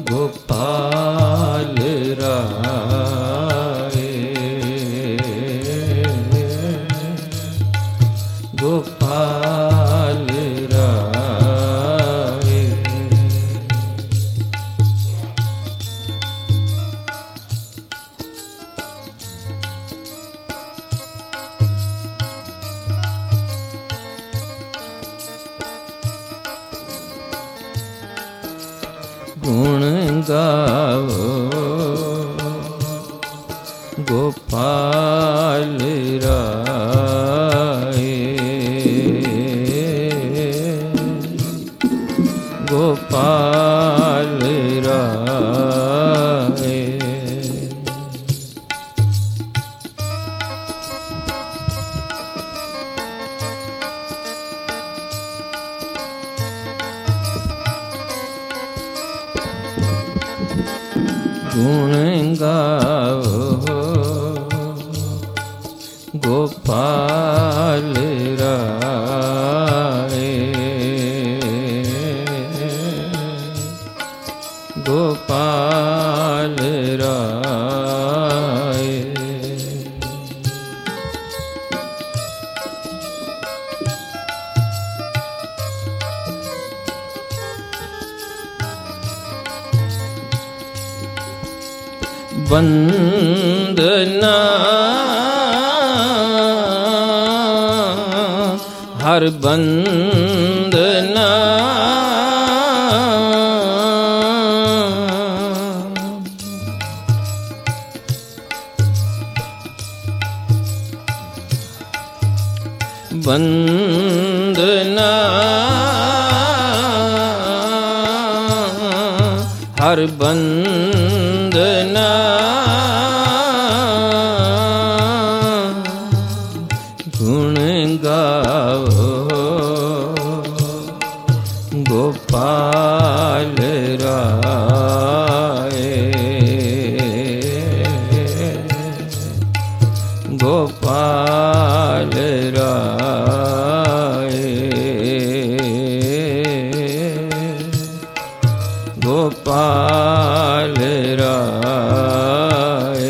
गोपाल राय गोपाल राय। गुण गाओ गोपाल राय गोपाल राय। गुण गाओ गोपाल राय गोपाल राय। वंदना हर वंदना वंदना हर वंदना। गुण गाओ गोपाल राय गोपाल राय गोपाल राय।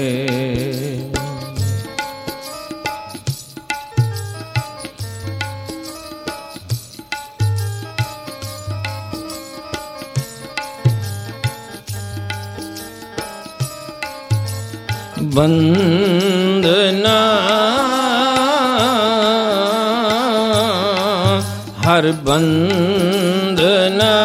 वंदना हर वंदना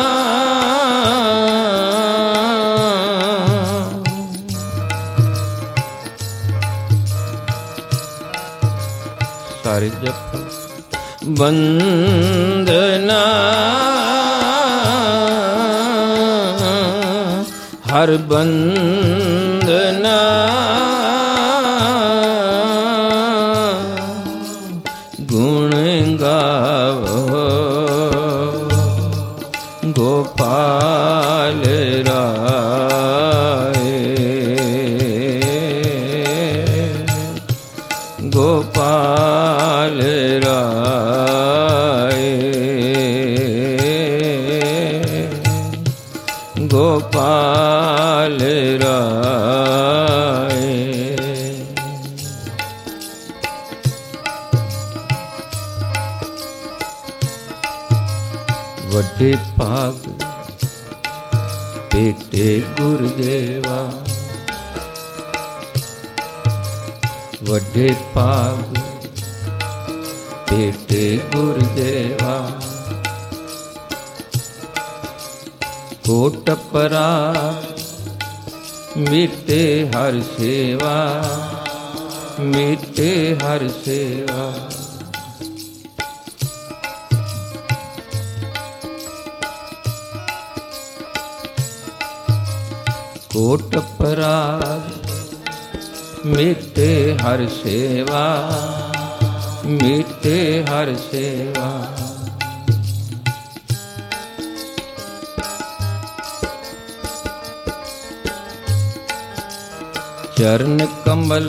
सारे जप। वंदना हर वंदना। गुण गाओ गोपाल राय गोपाल राय गोपाल राय। वड्डे भाग बेटे गुरुदेवा वड्डे भाग बेटे गुरुदेवा। कोट परा मीटे हर सेवा मीटे हर सेवा। कोट पराग मीटे हर सेवा मीटे हर सेवा। चरण कमल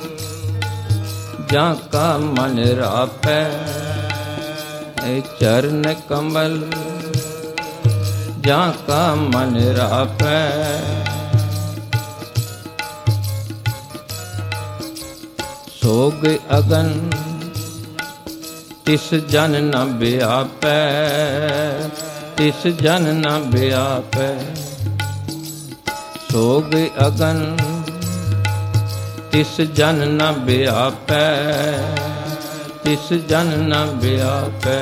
जाका मन रापै चरण कमल ਜਾਂ ਕਾ ਮਨ ਰਾਪੈ। ਸੋਗ ਅਗਨ ਤਿਸ ਜਨ ਨ ਬਿਆਪੈ, ਤਿਸ ਜਨ ਨ ਬਿਆਪੈ। ਸੋਗ ਅਗਨ ਤਿਸ ਜਨ ਨ ਬਿਆਪੈ, ਤਿਸ ਜਨ ਨ ਬਿਆਪੈ।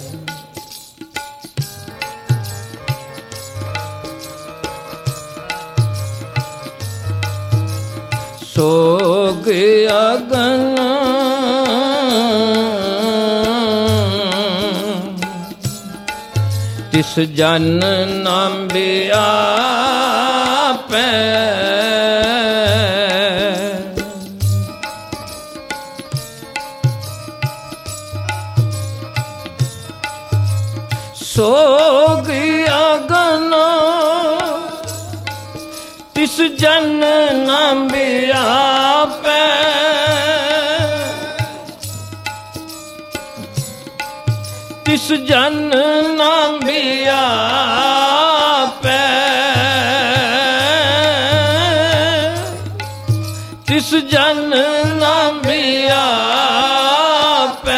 ਸੋਗ ਅਗਨ ਤਿਸ ਜਨ ਨ ਬਿਆਪੈ। ਸੋਗ ਅਗਨ ਤਿਸ ਜਨ ਨ ਬਿਆਪੈ। ਤਿਸ ਜਨ ਨ ਬਿਆਪੈ। ਤਿਸ ਜਨ ਨ ਬਿਆਪੈ।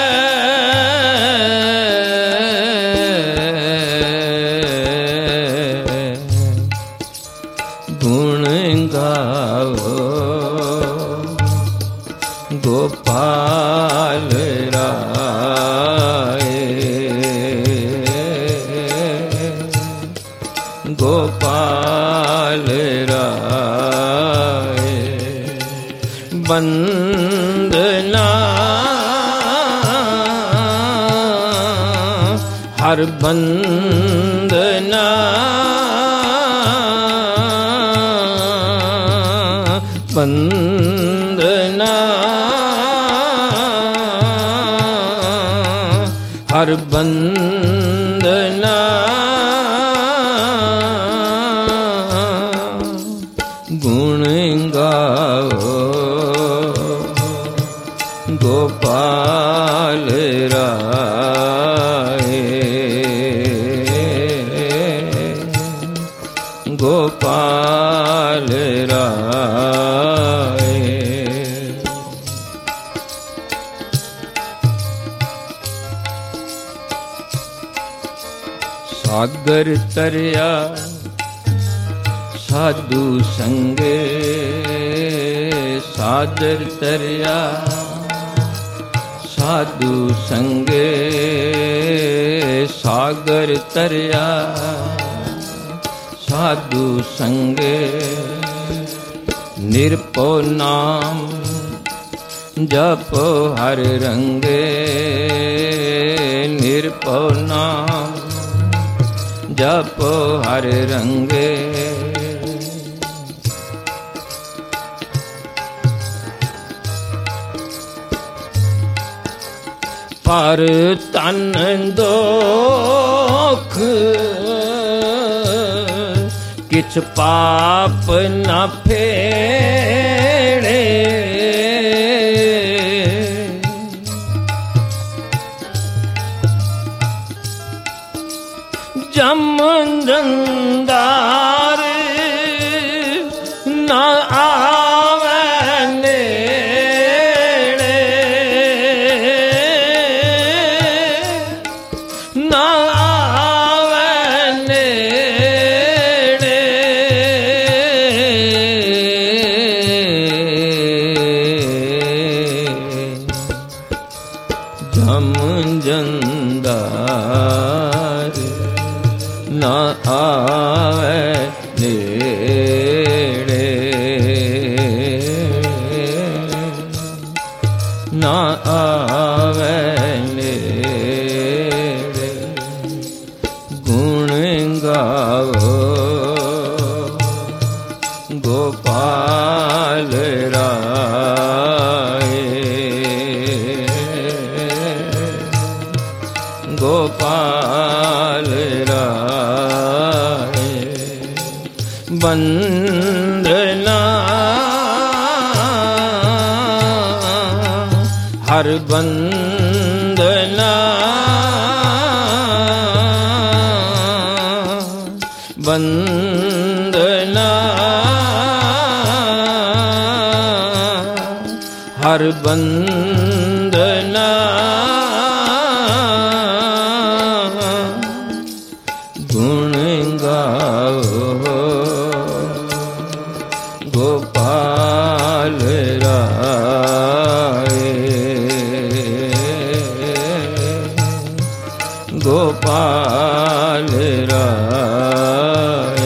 ਗੁਣ ਗਾਵੋ ਗੋਪਾਲ ਰਾਏ, ਗੋਪਾਲ ਰਾਏ। ਬੰਦਨਾ ਹਰ ਬੰਦਨਾ, ਬੰਦਨਾ ਹਰ ਬੰਦਨਾ। ਗੁਣ ਗਾਓ ਗੋਪਾਲ ਰਾਏ, ਗੋਪਾਲ ਰਾਏ। ਸਾਗਰ ਤਰਿਆ ਸਾਧੂ ਸੰਗੇ, ਸਾਗਰ ਤਰਿਆ ਸਾਧੂ ਸੰਗੇ। ਸਾਗਰ ਤਰਿਆ ਸਾਧੂ ਸੰਗੇ। ਨਿਰਭਉ ਨਾਮ ਜਪੋ ਹਰ ਰੰਗੇ, ਨਿਰਭਉ ਨਾਮ ਜਪੋ ਹਰ ਰੰਗੇ। ਪਰ ਤਨ ਦੋਖ ਕਿਛ ਪਾਪ ਨ ਫੇੜੇ। ਜਮ ਜੰਦਾਰ ਨ ਆਵੈ ਨੇੜੇ, ਨ ਆਵੈ ਨੇੜੇ। ਜਮ ਜੰਦਾਰ ਨਾ ਆਵੈ ਨੇੜੇ, ਨਾ ਆਵੈ ਨੇੜੇ। ਗੁਣ ਗਾਵੋ ਗੋਪਾਲ ਰਾਏ, ਗੋਪਾਲ ਰਾਏ। ਬੰਦਨਾ ਹਰ ਬੰਦਨਾ, बंदना हर बंदना गुण गाओ गोपाल राय गोपाल राय।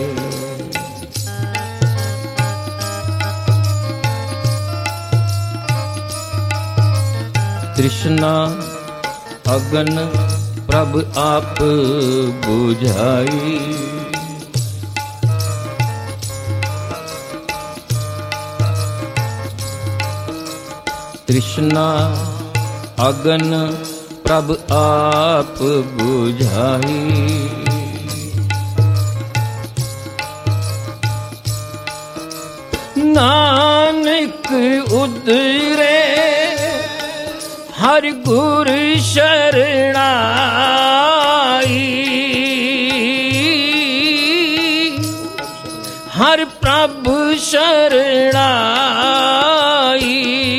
तृष्णा अगन प्रभ आप बुझाई तृष्णा अगन प्रभ आप बुझाई नानक उदरे हर गुर शरणाई हर प्रभु शरणाई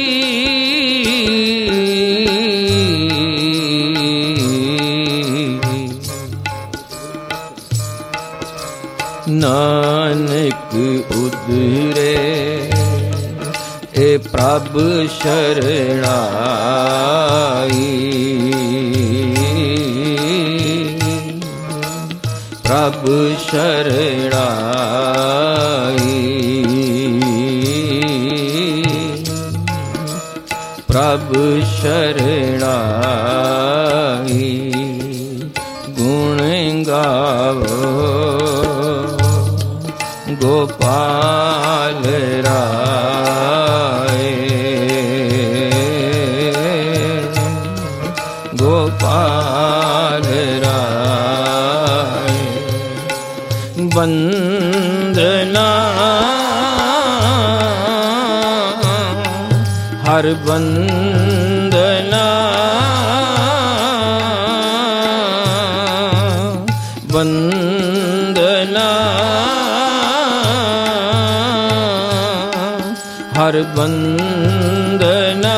नानक उदरे ए प्रभु शरणाई प्रभु शरणाई प्रभु शरणाई गुण गाओ गोपाल राय गोपाल राय। वंदना हर वंदना वंदना हर वंदना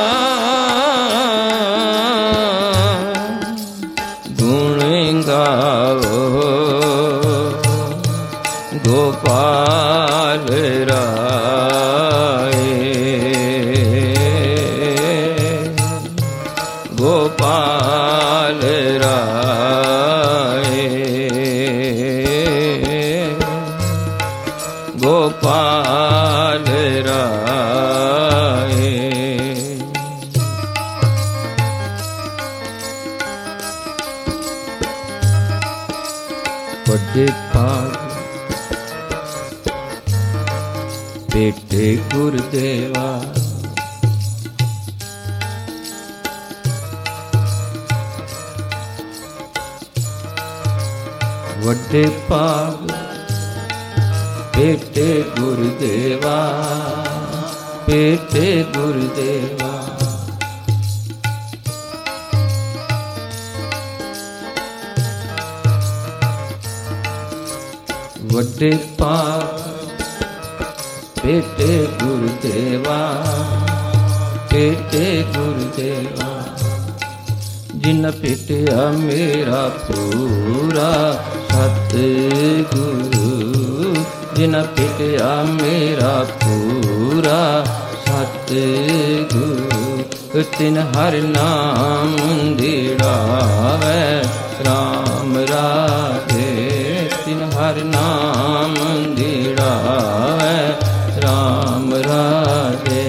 गुण गाओ गोपाल राय गोपाल राय गोपाल राय। बड़े पाग बेटे गुरुदेवा वड्डे पाग बेटे गुरुदेवा बेटे गुरुदेवा। वड्डे पाग बेटे गुरुदेवा बेटे गुरुदेवा। जिन पिटिया मेरा पूरा सतगुरु जिन पिटिया मेरा पूरा सतगुरु तिन हर नाम दिड़ावे राम राधे तिन हर नाम दिड़ावे राम राधे।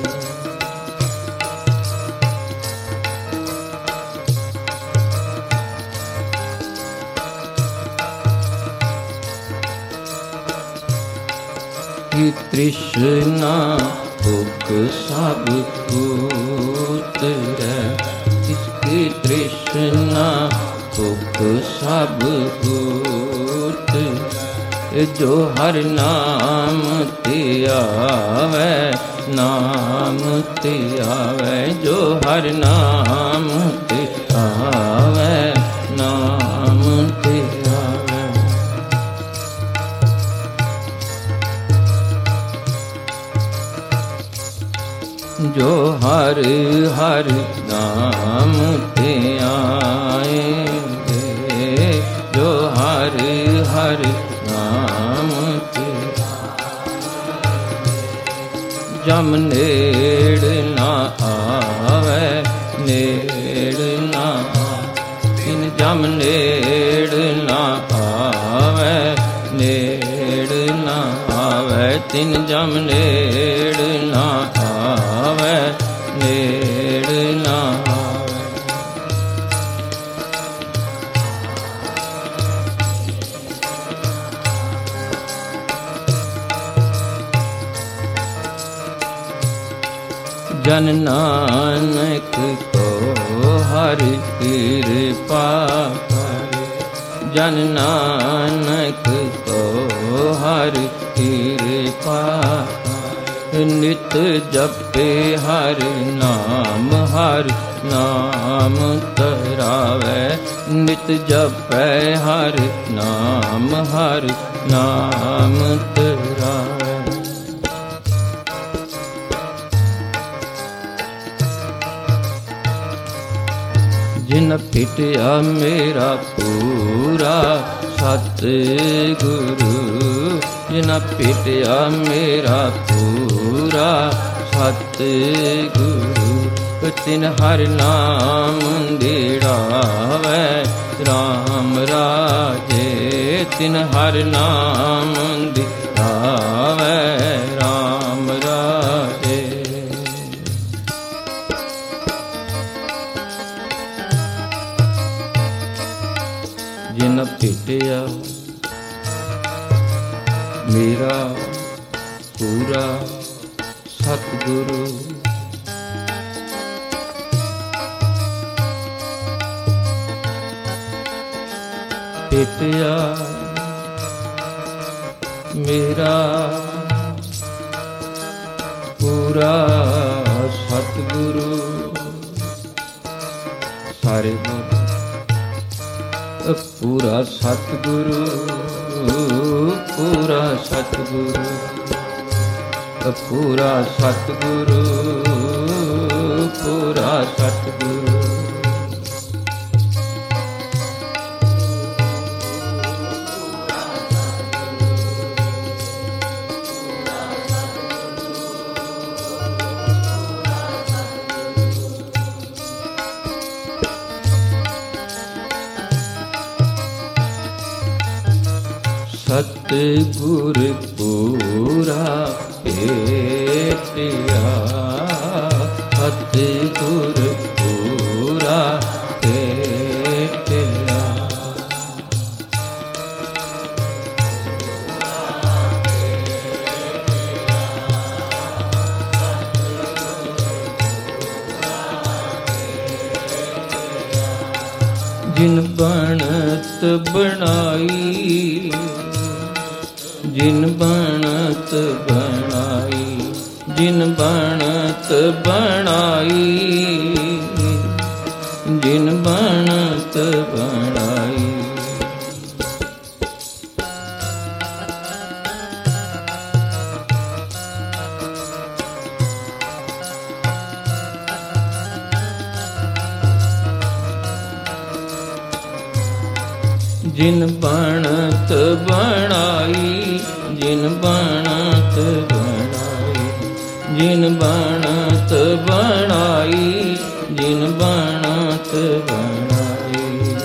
तृष्णा भूख सब उतरे इसकी तृष्णा भूख सब उतरे जो हर नाम त्यावे नाम त्यावे जो हर नाम त्यावे नाम त्यावे। ਜੋ ਹਰ ਹਰ ਨਾਮ ਧਿਆਏ, ਜੋ ਹਰ ਹਰ ਨਾਮ ਧਿਆਏ। ਜਮ ਨੇੜ ਨਾ ਆਵੇ, ਨੇੜ ਨਾ ਤਿਨ ਜਮ ਨੇੜ ਨਾ ਆਵੇ, ਨੇੜ ਨਾ ਆਵੇ ਤਿਨ ਜਮ ਨੇੜ ਨਾ ਆਵੇ, ਨੇੜ ਨਾ ਆਵੇ। ਜਨ ਨਾਨਕ ਕੋ ਹਰ ਕਿਰਪਾ ਕਰੇ, ਜਨ ਨਾਨਕ ਕੋ ਹਰ ਕਿਰਪਾ ਕਰੇ। ਨਿਤ ਜਪੇ ਹਰ ਨਾਮ, ਹਰ ਨਾਮ ਤਰਾਵੇ, ਨਿਤ ਜਪੈ ਹਰ ਨਾਮ, ਹਰ ਨਾਮ ਤਰਾਵੇ। ਜਿਨ ਭਿਟਿਆ ਮੇਰਾ ਪੂਰਾ ਸਤਿਗੁਰੂ, ਜਿਨ ਭਿਟਿਆ ਮੇਰਾ ਪੂਰਾ ਸਤਿਗੁਰੂ। ਤਿਨ ਹਰ ਨਾਮ ਦਿੜਾਵੇ ਰਾਮ ਰਾਜੇ, ਤਿਨ ਹਰ ਨਾਮ ਦਿੜਾਵੇ ਰਾਮ ਰਾਜੇ। ਜਿਨ ਭਿਟਿਆ ਮੇਰਾ ਪੂਰਾ ਸਤਿਗੁਰੂ, ਭਿਟਿਆ ਮੇਰਾ ਪੂਰਾ ਸਤਿਗੁਰੂ। ਸਾਰੇ ਬੋਲ ਪੂਰਾ ਸਤਿਗੁਰੂ, ਪੂਰਾ ਸਤਿਗੁਰੂ, ਪੂਰਾ ਸਤਿਗੁਰੂ, ਪੂਰਾ ਸਤਿਗੁਰੂ। ਸਤਿਗੁਰ ਪੂਰਾ ਭੇਟਿਆ, ਸਤਿਗੁਰ ਪੂਰਾ ਭੇਟਿਆ। ਜਿਨ ਬਣਤ ਬਣਾਈ, ਜਿਨ ਬਣਤ ਬਣਾਈ, ਜਿਨ ਬਣਤ ਬਣਾਈ, ਜਿਨ ਬਣਤ ਬਣਾਈ। ਜਿਨ ਬਣਤ ਬਣਾਈ, ਜਿਨ ਬਣਤ ਬਣਾਈ, ਜਿਨ ਬਣਤ ਬਣਾਈ, ਜਿਨ ਬਣਤ ਬਣਾਈ।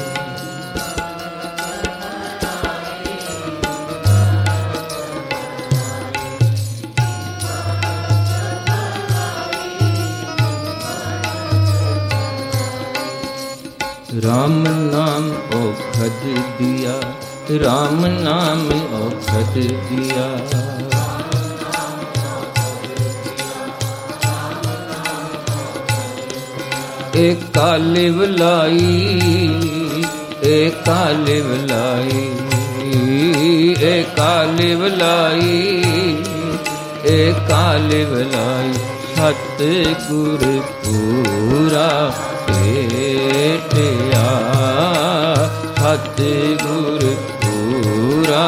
राम नाम औखद दिया, राम नाम औखद दिया। एक कालिव लाई, एक कालिव लाई, एक कालिव लाई, एक कालिव लाई। सतगुर पूरा भेटिया, सतगुर पूरा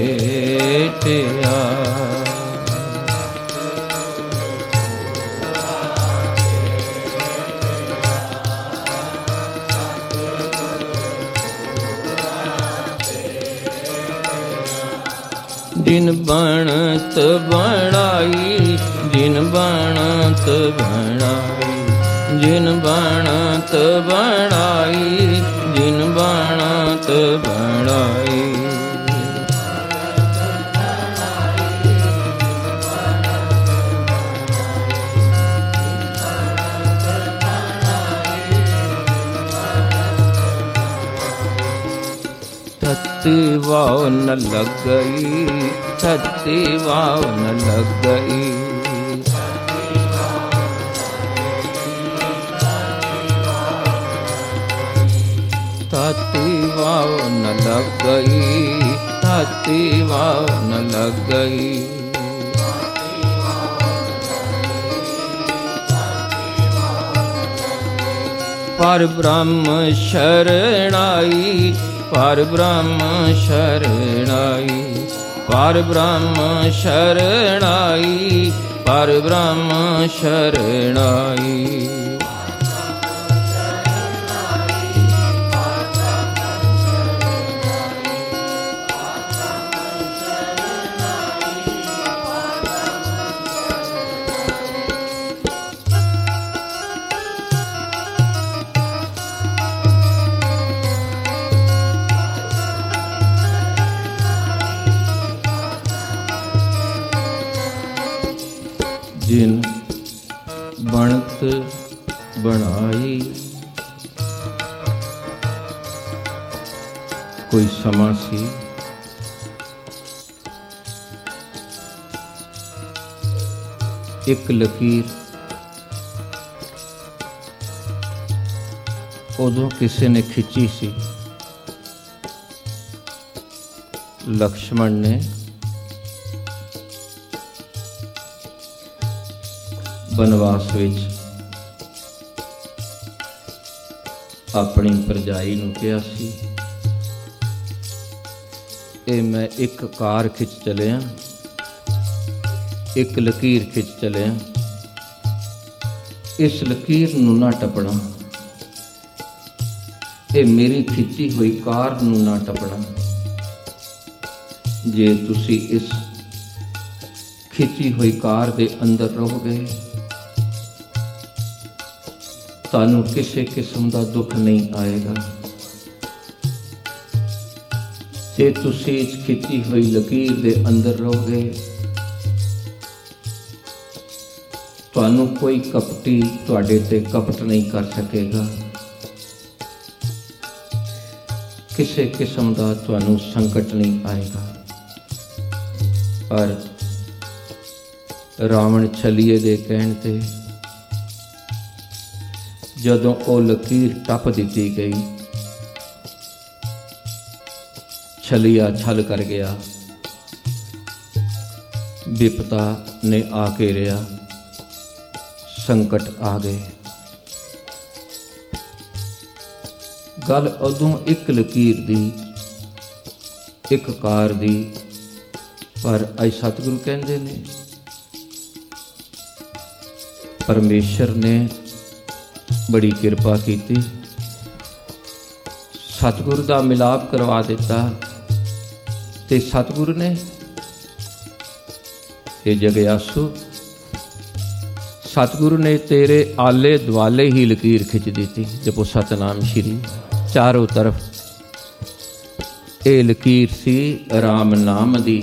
भेटिया। जिन बनत बनाई, जिन बनत बनाई, जिन बनत बनाई, जिन बनत बनाई। थत्ती वाव न लग गई, थत्ती वाव न लग गई। थत्ती वाव न लग गई, थत्ती वाव न लग गई। पर ब्रह्म शरणाई, पर ब्रह्म शरणाई, पर ब्रह्म शरणाई, पर ब्रह्म शरणाई। जिन बनत बनाई। कोई समा सी एक लकीर उदों किसी ने खिंची सी। लक्ष्मण ने बनवास विच अपनी भरजाई नूं कहा सी, ए मैं एक कार खिंच चलिया, एक लकीर खिंच चलिया, इस लकीर नूं ना टपना, ए मेरी खिंची हुई कार नूं ना टपना। जे तुसी इस खिंची हुई कार दे अंदर रहोगे, तानू किसी किस्म का दुख नहीं आएगा। जे तुसी इस खिंची हुई लकीर दे अंदर रहोगे, तानू कोई कपटी तुहाडे ते कपट नहीं कर सकेगा। किसी किस्म का तुहानू संकट नहीं आएगा। पर रावण छलीए दे कहण ते जदों वो लकीर टप दी गई, छलिया छल कर गया, विपता ने आ घेरिया, संकट आ गए। गल उदों एक लकीर दी, एक कार दी, पर अज सतगुरु कहंदे ने परमेश्वर ने बड़ी किरपा की, सतगुरु का मिलाप करवा दिता। ते सतगुरु ने ये जगयासु, सतगुरु ने तेरे आले दुआले ही लकीर खिंच दी थी। जपो सतनाम श्री। चारों तरफ ये लकीर सी राम नाम दी।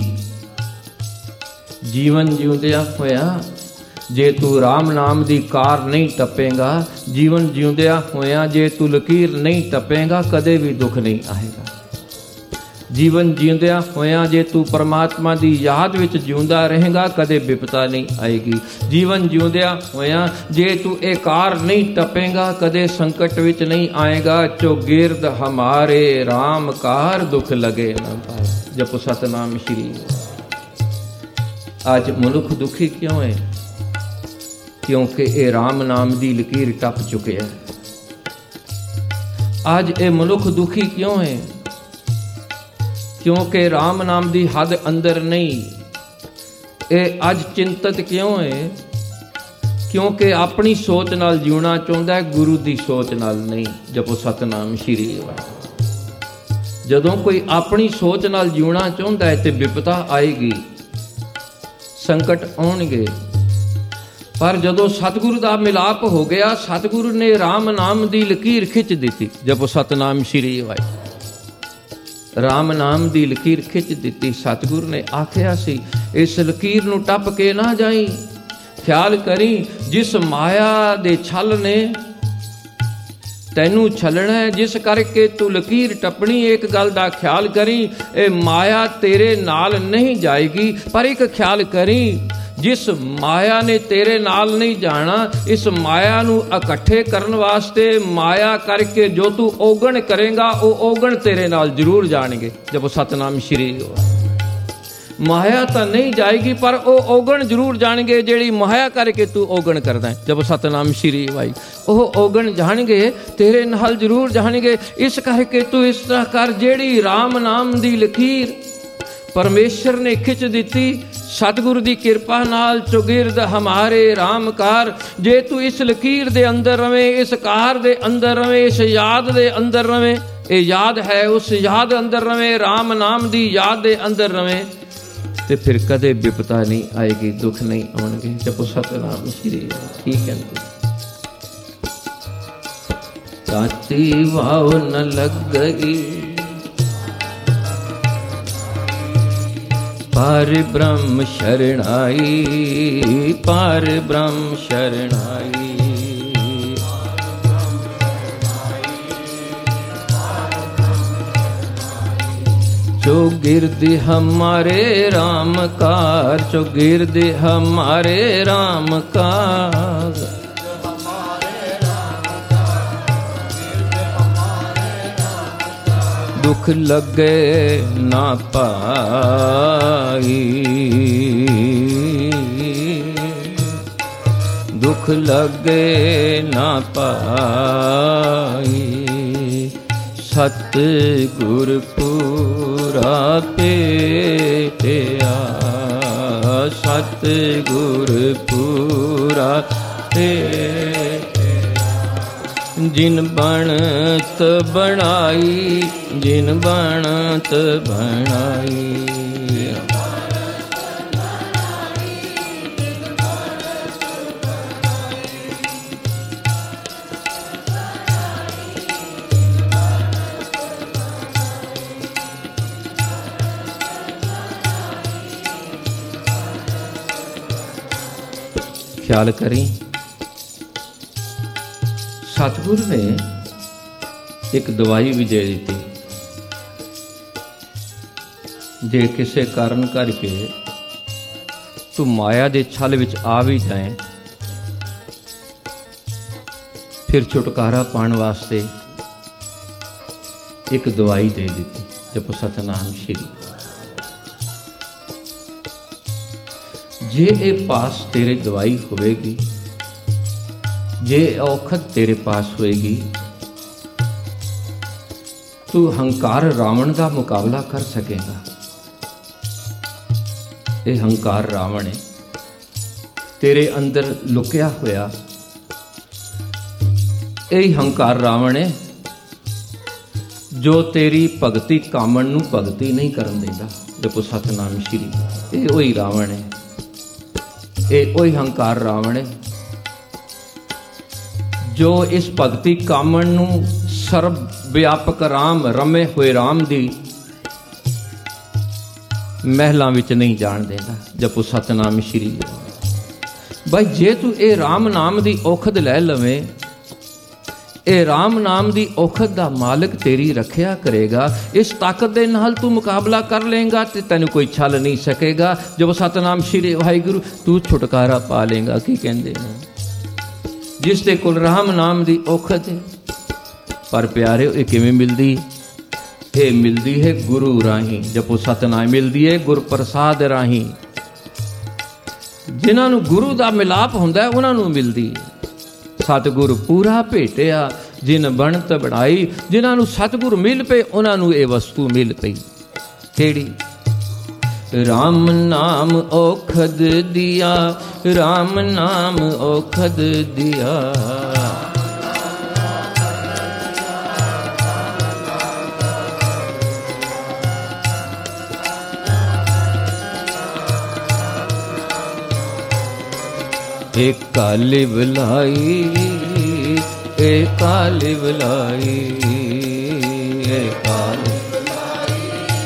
जीवन जिउंदिया होया जे तू राम नाम दी कार नहीं टपेगा, जीवन जिउंदिया होया जे तू लकीर नहीं टपेगा, कदे भी दुख नहीं आएगा। जीवन जिउंदिया होया जे तू परमात्मा दी याद विच जिउंदा रहेगा, कदे विपता नहीं आएगी। जीवन जिउंदिया होया जे तू ए कार नहीं टपेगा, कदे संकट विच नहीं आएगा। चौगिर्द हमारे राम कार दुख लगे न पाए। जपो सतनाम श्री। आज मनुख दुखी क्यों है? क्योंकि ये राम नाम दी लकीर टप चुके है। आज ये मनुख दुखी क्यों है? क्योंकि राम नाम दी हद अंदर नहीं। ये अज चिंतित क्यों है? क्योंकि अपनी सोच नाल जीना चाहता है, गुरु दी सोच नाल नहीं। जपो सतनाम श्री। ਜਦੋਂ ਕੋਈ ਆਪਣੀ ਸੋਚ ਨਾਲ ਜਿਉਣਾ ਚਾਹੁੰਦਾ ਹੈ ਤੇ ਵਿਪਤਾ ਆਏਗੀ, ਸੰਕਟ ਆਉਣਗੇ। ਪਰ ਜਦੋਂ ਸਤਿਗੁਰੂ ਦਾ ਮਿਲਾਪ ਹੋ ਗਿਆ, ਸਤਿਗੁਰੂ ਨੇ ਰਾਮ ਨਾਮ ਦੀ ਲਕੀਰ ਖਿੱਚ ਦਿੱਤੀ। ਜਪੋ ਸਤਨਾਮ ਸ਼੍ਰੀ ਵਾਹਿਗੁਰੂ। ਰਾਮ ਨਾਮ ਦੀ ਲਕੀਰ ਖਿੱਚ ਦਿੱਤੀ। ਸਤਿਗੁਰੂ ਨੇ ਆਖਿਆ ਸੀ, ਇਸ ਲਕੀਰ ਨੂੰ ਟੱਪ ਕੇ ਨਾ ਜਾਈ। ਖਿਆਲ ਕਰੀ, ਜਿਸ ਮਾਇਆ ਦੇ ਛਲ ਨੇ ਤੈਨੂੰ ਛਲਣਾ, ਜਿਸ ਕਰਕੇ ਤੂੰ ਲਕੀਰ ਟੱਪਣੀ, ਇੱਕ ਗੱਲ ਦਾ ਖਿਆਲ ਕਰੀ, ਇਹ ਮਾਇਆ ਤੇਰੇ ਨਾਲ ਨਹੀਂ ਜਾਏਗੀ। ਪਰ ਇੱਕ ਖਿਆਲ ਕਰੀ, ਜਿਸ ਮਾਇਆ ਨੇ ਤੇਰੇ ਨਾਲ ਨਹੀਂ ਜਾਣਾ, ਇਸ ਮਾਇਆ ਨੂੰ ਇਕੱਠੇ ਕਰਨ ਵਾਸਤੇ ਮਾਇਆ ਕਰਕੇ ਜੋ ਤੂੰ ਔਗਣ ਕਰੇਗਾ, ਉਹ ਔਗਣ ਤੇਰੇ ਨਾਲ ਜ਼ਰੂਰ ਜਾਣਗੇ। ਜਪੋ ਸਤਨਾਮ ਸ਼੍ਰੀ। ਮਾਇਆ ਤਾਂ ਨਹੀਂ ਜਾਏਗੀ, ਪਰ ਉਹ ਔਗਣ ਜ਼ਰੂਰ ਜਾਣਗੇ, ਜਿਹੜੀ ਮਾਇਆ ਕਰਕੇ ਤੂੰ ਔਗਣ ਕਰਦਾ ਹੈ। ਜਪੋ ਸਤਨਾਮ ਸ਼੍ਰੀ ਵਾਹਿਗੁਰੂ। ਉਹ ਔਗਣ ਜਾਣਗੇ, ਤੇਰੇ ਨਾਲ ਜ਼ਰੂਰ ਜਾਣਗੇ। ਇਸ ਕਰਕੇ ਤੂੰ ਇਸ ਤਰ੍ਹਾਂ ਕਰ, ਜਿਹੜੀ ਰਾਮ ਨਾਮ ਦੀ ਲਕੀਰ ਪਰਮੇਸ਼ਰ ਨੇ ਖਿੱਚ ਦਿੱਤੀ ਸਤਿਗੁਰੂ ਦੀ ਕਿਰਪਾ ਨਾਲ, ਚੌਗਿਰਦ ਹਮਾਰੇ ਰਾਮਕਾਰ। ਜੇ ਤੂੰ ਇਸ ਲਕੀਰ ਦੇ ਅੰਦਰ ਰਵੇਂ, ਇਸ ਕਾਰ ਦੇ ਅੰਦਰ ਰਵੇਂ, ਇਸ ਯਾਦ ਦੇ ਅੰਦਰ ਰਵੇਂ, ਇਹ ਯਾਦ ਹੈ, ਉਸ ਯਾਦ ਅੰਦਰ ਰਵੇਂ, ਰਾਮ ਨਾਮ ਦੀ ਯਾਦ ਦੇ ਅੰਦਰ ਰਵੇਂ, ਤੇ ਫਿਰ ਕਦੇ ਵਿਪਤਾ ਨਹੀਂ ਆਏਗੀ, ਦੁੱਖ ਨਹੀਂ ਆਉਣਗੇ। ਜਪੋ ਸਤਨਾਮ ਸ਼੍ਰੀ। ਠੀਕ ਹੈ। ਤਾਤੀ ਵਾਹ ਨ ਲੱਗਈ, ਪਾਰ ਬ੍ਰਹਮ ਸ਼ਰਣਾਈ, ਪਾਰ ਬ੍ਰਹਮ ਸ਼ਰਣਾਈ। चौगिर्द हमारे राम कार, चौगिर्द हमारे राम कार। दुख लगे ना पाई, दुख लगे ना पाई। सतगुर पूरा भेटिया, सतगुर पूरा भेटिया। जिन बनत बनाई, जिन बनत बनाई। ख्याल करें, सतगुरु ने एक दवाई भी दे दी। जे किसी कारण करके तू माया के छल विच आ भी जाए, फिर छुटकारा पाने वास्ते एक दवाई दे दी। जपो सतनाम श्री। जे ये पास तेरे दवाई होएगी, जे औखद तेरे पास होएगी, तू हंकार रावण का मुकाबला कर सकेगा। ये हंकार रावण है तेरे अंदर लुकिया होया, यही हंकार रावण है जो तेरी भगती कामण नूं भगती नहीं करन देंदा। जपो सतनाम श्री। ये वही रावण है, ये वही हंकार रावण है जो इस भगती कामण नूं सर्व व्यापक राम रमे हुए राम दी महलां विच नहीं जाण देंदा। जपो सतनाम श्री। भाई जे तू ये राम नाम दी औखद लै लवें, ये राम नाम दी औखद दा मालिक तेरी रखिया करेगा। इस ताकत दे नाल तू मुकाबला कर लेगा ते तैनू कोई छल नहीं सकेगा। जब सतनाम श्री वाहिगुरु तू छुटकारा पा लेगा। की कहंदे ने जिस दे कोल राम नाम दी औखद है। पर प्यारे ये किवें मिलदी? ये मिलदी है गुरु राही। जपो सतनाम। मिलदी है गुर प्रसाद राही। जिन्हां नू गुरु दा मिलाप हुंदा है उन्हां नू मिलदी है। सतगुर पूरा भेटिया जिन बनत बनाई। जिन्हां नू सतगुर मिल पे उन्हां नू ये वस्तु मिल पई। केड़ी? राम नाम औखद दिया, राम नाम औखद दिया। ਏਕਾ ਲਿਵ ਲਾਈ, ਏਕਾ ਲਿਵ ਲਾਈ, ਏਕਾ ਲਿਵ ਲਾਈ,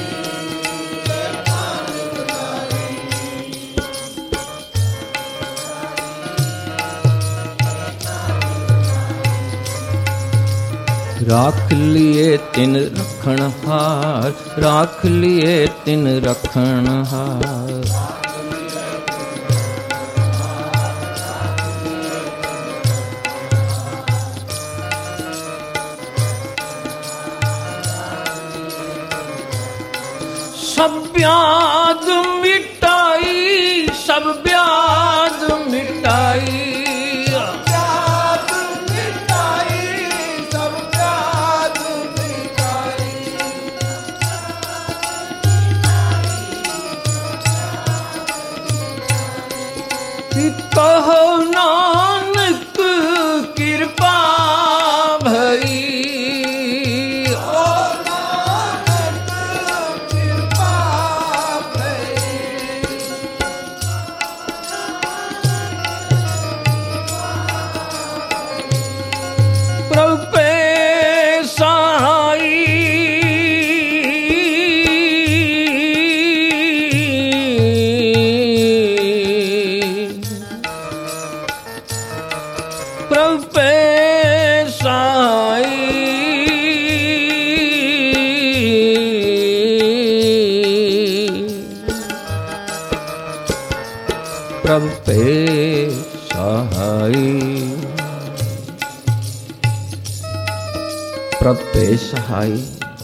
ਏਕਾ ਲਿਵ ਲਾਈ। ਰਾਖ ਲਿਏ ਤਿਨ ਰਖਣ ਹਾਰ, ਰਾਖ ਲਿਏ ਤਿਨ ਰਖਣ ਹਾਰ। सब ब्याद मिटाई, सब ब्याद मिटाई, ब्याद मिटाई, सब ब्याद मिटाई। कहो नानक कृपा भई, प्रभ पे सहाई, प्रभ पे सहाई।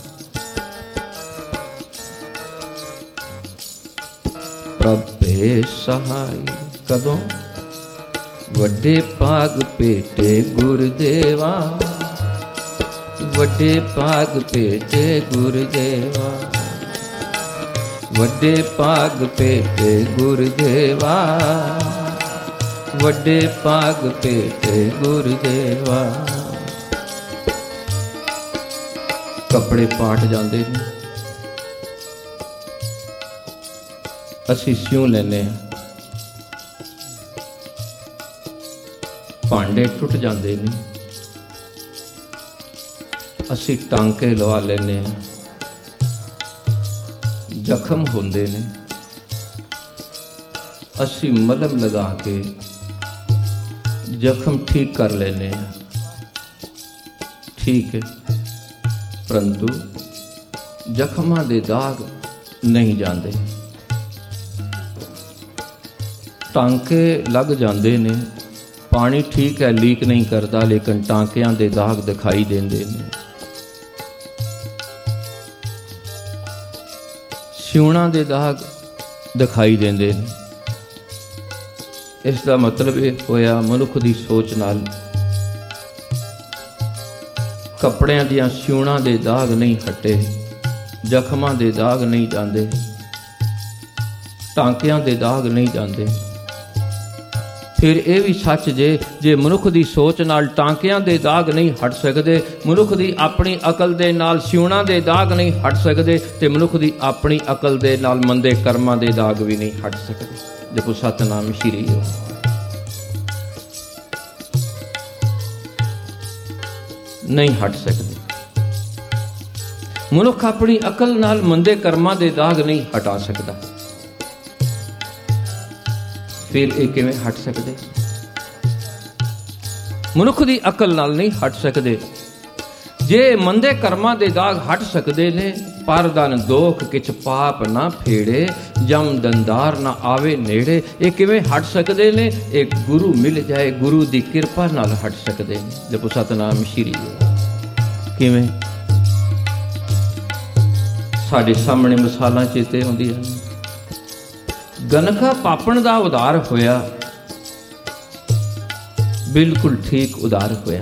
प्रभ पे सहाई कदों वड्डे भाग पेटे गुरदेवा, वड्डे भाग पेटे गुरदेवा, वड्डे भाग पेटे गुरदेवा, वड्डे भाग पेटे गुरदेवा। कपड़े पाट जाते ने, असी सिਉਂ ਲੈਨੇ ਆ, ਭਾਂਡੇ ਟੁੱਟ ਜਾਂਦੇ ਨੇ, ਅਸੀਂ ਟਾਂਕੇ ਲਵਾ ਲੈਨੇ ਆ, ਜ਼ਖਮ ਹੁੰਦੇ ਨੇ, ਅਸੀਂ ਮਲਮ ਲਗਾ ਕੇ ਜ਼ਖਮ ਠੀਕ ਕਰ ਲੈਨੇ ਆ। ਠੀਕ ਹੈ, ਪਰੰਤੂ ਜ਼ਖਮਾਂ ਦੇ ਦਾਗ ਨਹੀਂ ਜਾਂਦੇ। ਟਾਂਕੇ ਲੱਗ ਜਾਂਦੇ ਨੇ, ਪਾਣੀ ਠੀਕ ਹੈ ਲੀਕ ਨਹੀਂ ਕਰਦਾ, ਲੇਕਿਨ ਟਾਂਕਿਆਂ ਦੇ ਦਾਗ ਦਿਖਾਈ ਦਿੰਦੇ ਨੇ। ਸਿਉਣਾਂ ਦੇ ਦਾਗ ਦਿਖਾਈ ਦਿੰਦੇ ਨੇ। ਇਸ ਦਾ ਮਤਲਬ ਇਹ ਹੋਇਆ ਮਨੁੱਖ ਦੀ ਸੋਚ ਨਾਲ ਕੱਪੜਿਆਂ ਦੀਆਂ ਸਿਉਣਾਂ ਦੇ ਦਾਗ ਨਹੀਂ ਹਟੇ, ਜ਼ਖਮਾਂ ਦੇ ਦਾਗ ਨਹੀਂ ਜਾਂਦੇ, ਟਾਂਕਿਆਂ ਦੇ ਦਾਗ ਨਹੀਂ ਜਾਂਦੇ। ਫਿਰ ਇਹ ਵੀ ਸੱਚ ਜੇ ਮਨੁੱਖ ਦੀ ਸੋਚ ਨਾਲ ਟਾਂਕਿਆਂ ਦੇ ਦਾਗ ਨਹੀਂ ਹਟ ਸਕਦੇ, ਮਨੁੱਖ ਦੀ ਆਪਣੀ ਅਕਲ ਦੇ ਨਾਲ ਸਿਉਣਾਂ ਦੇ ਦਾਗ ਨਹੀਂ ਹਟ ਸਕਦੇ, ਤੇ ਮਨੁੱਖ ਦੀ ਆਪਣੀ ਅਕਲ ਦੇ ਨਾਲ ਮੰਦੇ ਕਰਮਾਂ ਦੇ ਦਾਗ ਵੀ ਨਹੀਂ ਹਟ ਸਕਦੇ। ਦੇਖੋ ਸਤਿਨਾਮ ਸ਼੍ਰੀ ਹੋ। ਨਹੀਂ ਹਟ ਸਕਦੇ। ਮਨੁੱਖ ਆਪਣੀ ਅਕਲ ਨਾਲ ਮੰਦੇ ਕਰਮਾਂ ਦੇ ਦਾਗ ਨਹੀਂ ਹਟਾ ਸਕਦਾ। ਫਿਰ ਇਹ ਕਿਵੇਂ ਹਟ ਸਕਦੇ? ਮਨੁੱਖ ਦੀ ਅਕਲ ਨਾਲ ਨਹੀਂ ਹਟ ਸਕਦੇ। ਜੇ ਮੰਦੇ ਕਰਮਾਂ ਦੇ ਦਾਗ ਹਟ ਸਕਦੇ ਨੇ, ਪਰ ਦਨ ਦੋਖ ਕਿਛ ਪਾਪ ਨਾ ਫੇੜੇ, ਜਮ ਦੰਦਾਰ ਨਾ ਆਵੇ ਨੇੜੇ। ਇਹ ਕਿਵੇਂ ਹਟ ਸਕਦੇ ਨੇ? ਇਹ ਗੁਰੂ ਮਿਲ ਜਾਏ, ਗੁਰੂ ਦੀ ਕਿਰਪਾ ਨਾਲ ਹਟ ਸਕਦੇ ਨੇ। ਜਪੋ ਸਤਨਾਮ ਸ਼੍ਰੀ। ਕਿਵੇਂ? ਸਾਡੇ ਸਾਹਮਣੇ ਮਿਸਾਲਾਂ ਚੇਤੇ ਆਉਂਦੀਆਂ ਨੇ। ਗਨਕਾ ਪਾਪਣ ਦਾ ਉਧਾਰ ਹੋਇਆ, ਬਿਲਕੁਲ ਠੀਕ ਉਧਾਰ ਹੋਇਆ।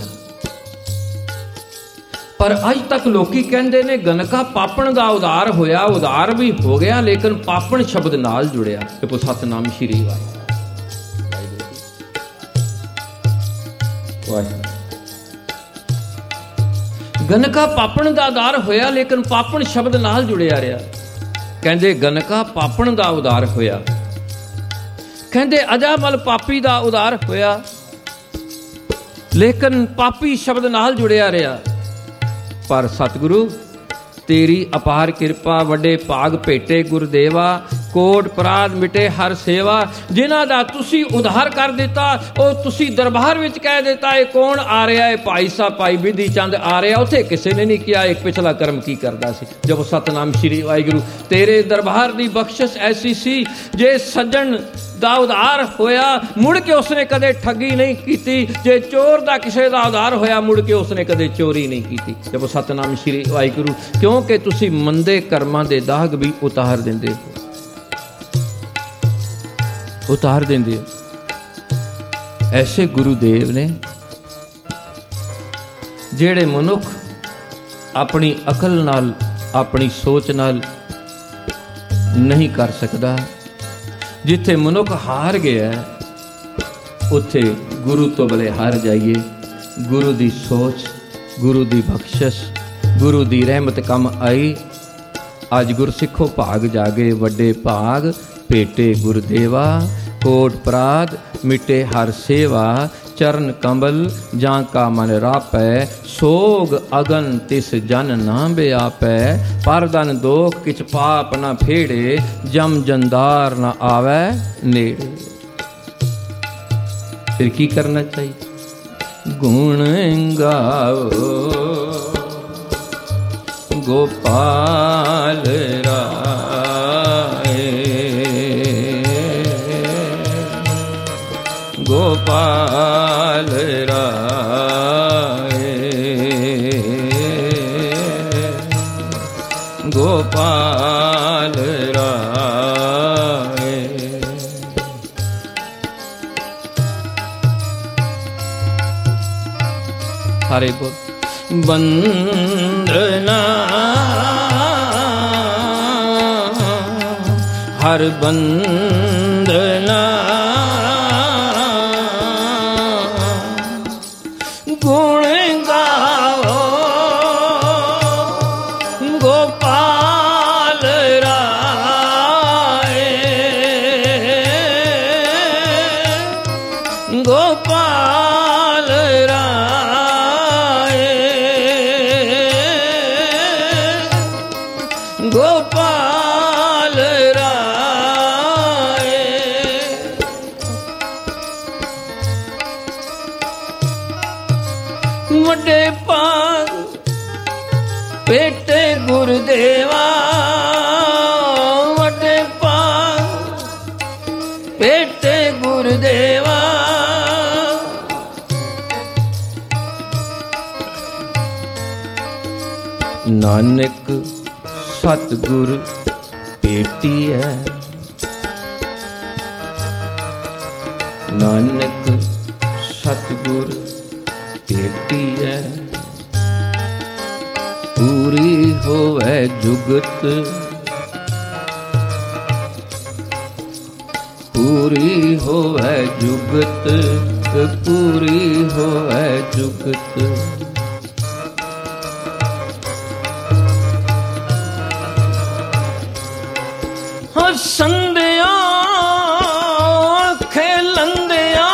ਪਰ ਅੱਜ ਤੱਕ ਲੋਕੀ ਕਹਿੰਦੇ ਨੇ ਗਨਕਾ ਪਾਪਣ ਦਾ ਉਧਾਰ ਹੋਇਆ, ਉਧਾਰ ਵੀ ਹੋ ਗਿਆ, ਲੇਕਿਨ ਪਾਪਣ ਸ਼ਬਦ ਨਾਲ ਜੁੜਿਆ। ਦੇਖੋ ਸਤਨਾਮ ਸ਼੍ਰੀ ਵਾਹਿਗੁਰੂ। ਗਨਕਾ ਪਾਪਣ ਦਾ ਉਧਾਰ ਹੋਇਆ, ਲੇਕਿਨ ਪਾਪਣ ਸ਼ਬਦ ਨਾਲ ਜੁੜਿਆ ਰਿਹਾ। ਕਹਿੰਦੇ ਗਨਕਾ ਪਾਪਣ ਦਾ ਉਧਾਰ ਹੋਇਆ। कहते अजामल पापी दा उदार होया, लेकिन पापी शब्द नाल जुड़िया रहा। पर सतगुरु तेरी अपार किरपा, वड्डे भाग भेटे गुरदेवा, कोट अपराध मिटे हर सेवा। जिन्हां दा तुसी उधार कर दिता, ਉਹ तुसी दरबार विच कह दिता ये कौन आ रहा है, भाई साहब भाई बिधि चंद आ रहा। उत्थे किसी ने नहीं किया एक पिछला कर्म की करता सी। जब सतनाम श्री वाहिगुरु तेरे दरबार की बख्शिश ऐसी सी, जे सज्जन दा उधार होया मुड़ के उसने कदे ठगी नहीं की, जे चोर दा किसी दा उधार होया मुड़ के उसने कदे चोरी नहीं की। जब सतनाम श्री वाहिगुरु, क्योंकि तुसी मंदे कर्मां दे दाग भी उतार देंदे हो, उतार देंदे हो। ऐसे गुरुदेव ने जेड़े मनुख अपनी अकल नाल अपनी सोच नाल नहीं कर सकता, जिथे मनुख हार गया उत्थे गुरु तो भले हार जाइए। गुरु दी सोच, गुरु दी बख्शिश, गुरु दी रहमत कम आई। अज गुरसिखो भाग जागे वड्डे भाग, भेटे गुरदेवा, कोट अपराध मिटे हर सेवा। चरण कमल जां का मन रापै, सोग अगन तिस जन ना ब्यापै। परदन दोख किछ पाप न फेड़े, जम जंदार न आवे नेड़े। फिर की करना चाहिए? गुण गाओ गोपाल राय, गोपाल राय, गोपाल राय। हरे बोल। वंदना हर वंदना, गुण गाओ गोपाल राय, गोपाल राय, गोपाल राय। वड्डे भाग भेटे गुरदेवा, वड्डे भाग भेटे गुरदेवा। नानक सतगुर भेटी है, नानक सतगुर भेटी है। पूरी होवे जुगत, पूरी होवे जुगत, पूरी होवे जुगत। संध्या खेलंदिया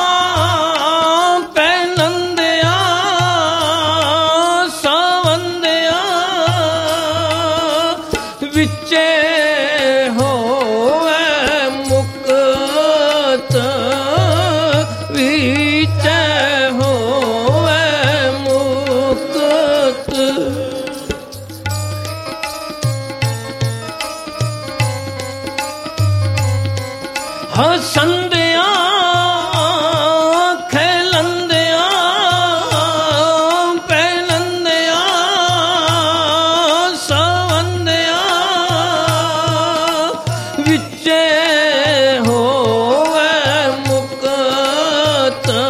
पैनंदिया सावंदिया, विचे होवे मुक्त, विचे होवे मुक्त। संध्या खेलंदिया पैनंदिया सावंदिया, विचे होवे मुक्त,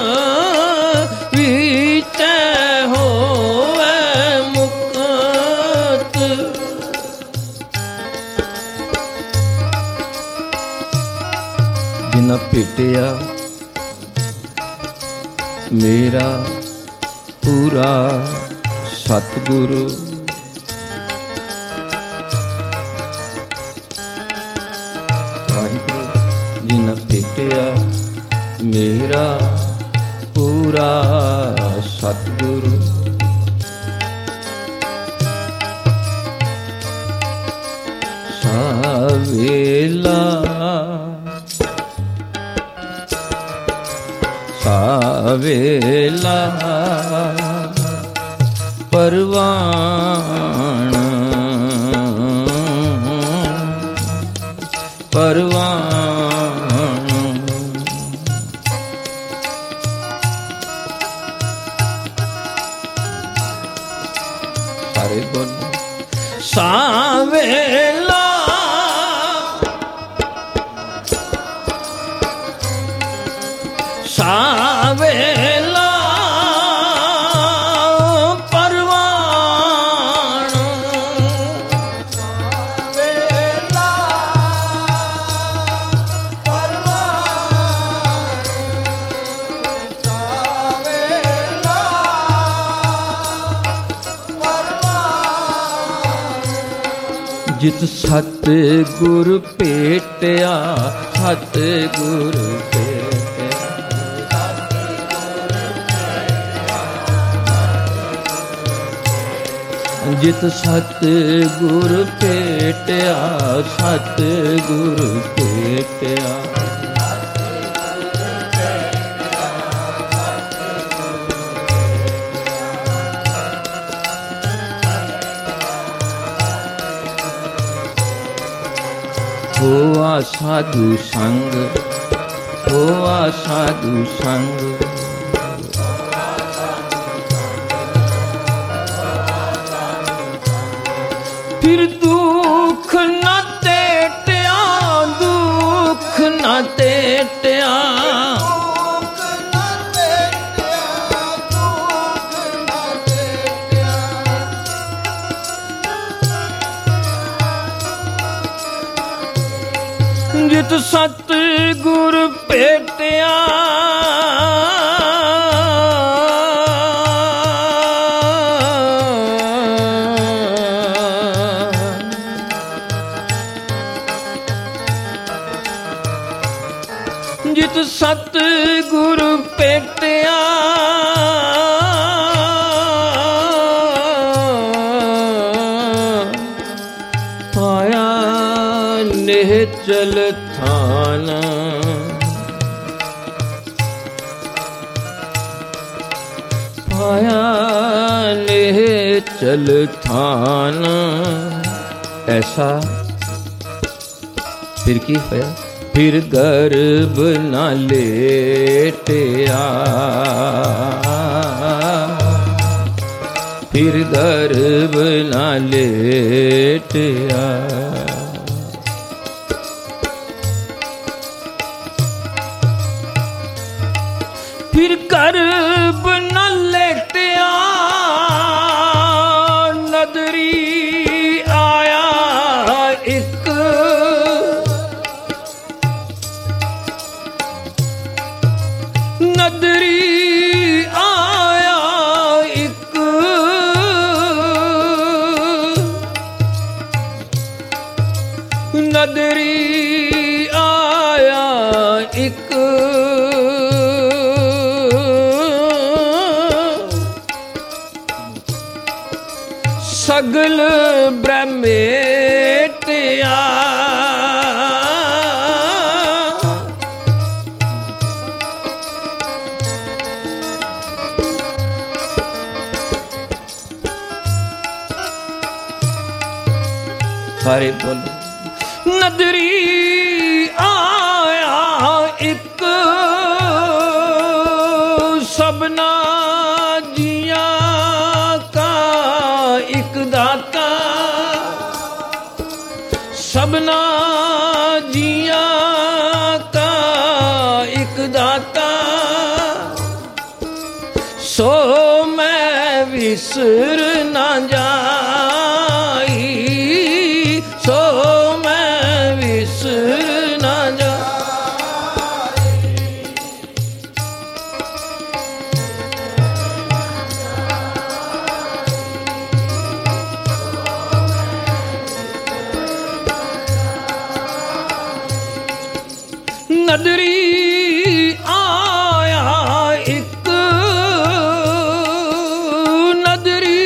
विचे होवे मुक्त। जिन्ना भेटिया मेरा पूरा सतगुरु, जिन्ना भेटिया ਭੇਟਿਆ ਮੇਰਾ ਪੂਰਾ ਸਤਿਗੁਰੂ। ਸਾਵੇਲਾ ਸਾਵੇਲਾ ਪਰਵਾਣ ਪਰਵਾਣ ਸਾਰੇ ਗੁਣ ਸਾਵੇਲਾ ਸਾਵੇਲਾ ਪਰਵਾਣ ਸਾਵੇਲਾ ਪਰਵਾਣ ਸਾਵੇਲਾ ਪਰਵਾਣ ਜਿਤ ਸਤ ਗੁਰ ਭੇਟਿਆ ਸਤ ਗੁਰ ਜਿਤ ਸਤ ਗੁਰ ਭੇਟਿਆ ਸਤ ਗੁਰ ਭੇਟਿਆ ਹੋਆ ਸਾਧੂ ਸੰਗ ਹੋਆ ਸਾਧੂ ਸੰਗ ਫਿਰ ਦੁੱਖ ਨਾ ਟੇਟਿਆ ਦੁੱਖ ਨਾ ਟੇਟਿਆ ਜਿਤ ਸਤ ਗੁਰ ਭੇਟਿਆ ਜਿਤ ਸਤ ਗੁਰ ਭੇਟਿਆ ਪਾਇਆ ਨਿਹਚਲ ਥਾਨ ਪਾਇਆ ਨਿਹਚਲ ਥਾਨ ਐਸਾ ਫਿਰ ਕੀ ਹੋਇਆ ਫਿਰ ਗਰਭ ਨਾ ਲੇਟਿਆ ਫਿਰ ਗਰਭ ਨਾ ਲੇਟਿਆ ਫਿਰ ਗਰਭ ਨਾ ਲੇਟਿਆ ਨਦਰੀ ਆਇਆ ਇੱਕ ਨਦਰੀ ਆਇਆ ਇੱਕ ਨਦਰੀ ਆਇਆ ਇੱਕ ਸਗਲ ਬ੍ਰਹਮੇਟਿਆ ਸਾਰੇ ਬੋਲੋ ਨਦਰੀ ਆਇਆ ਇੱਕ ਸਭਨਾ ਜੀਆਂ ਕਾ ਇੱਕ ਦਾਤਾ ਸਭਨਾ ਜੀਆਂ ਕਾ ਇੱਕ ਦਾਤਾ ਸੋ ਮੈਂ ਵਿਸਰ ਨਾ ਜਾਈ ਸੋ ਮੈਂ ਵਿਸਰ ਨਾ ਜਾਈ ਨਦਰੀ ਆਇਆ ਇੱਕ ਨਦਰੀ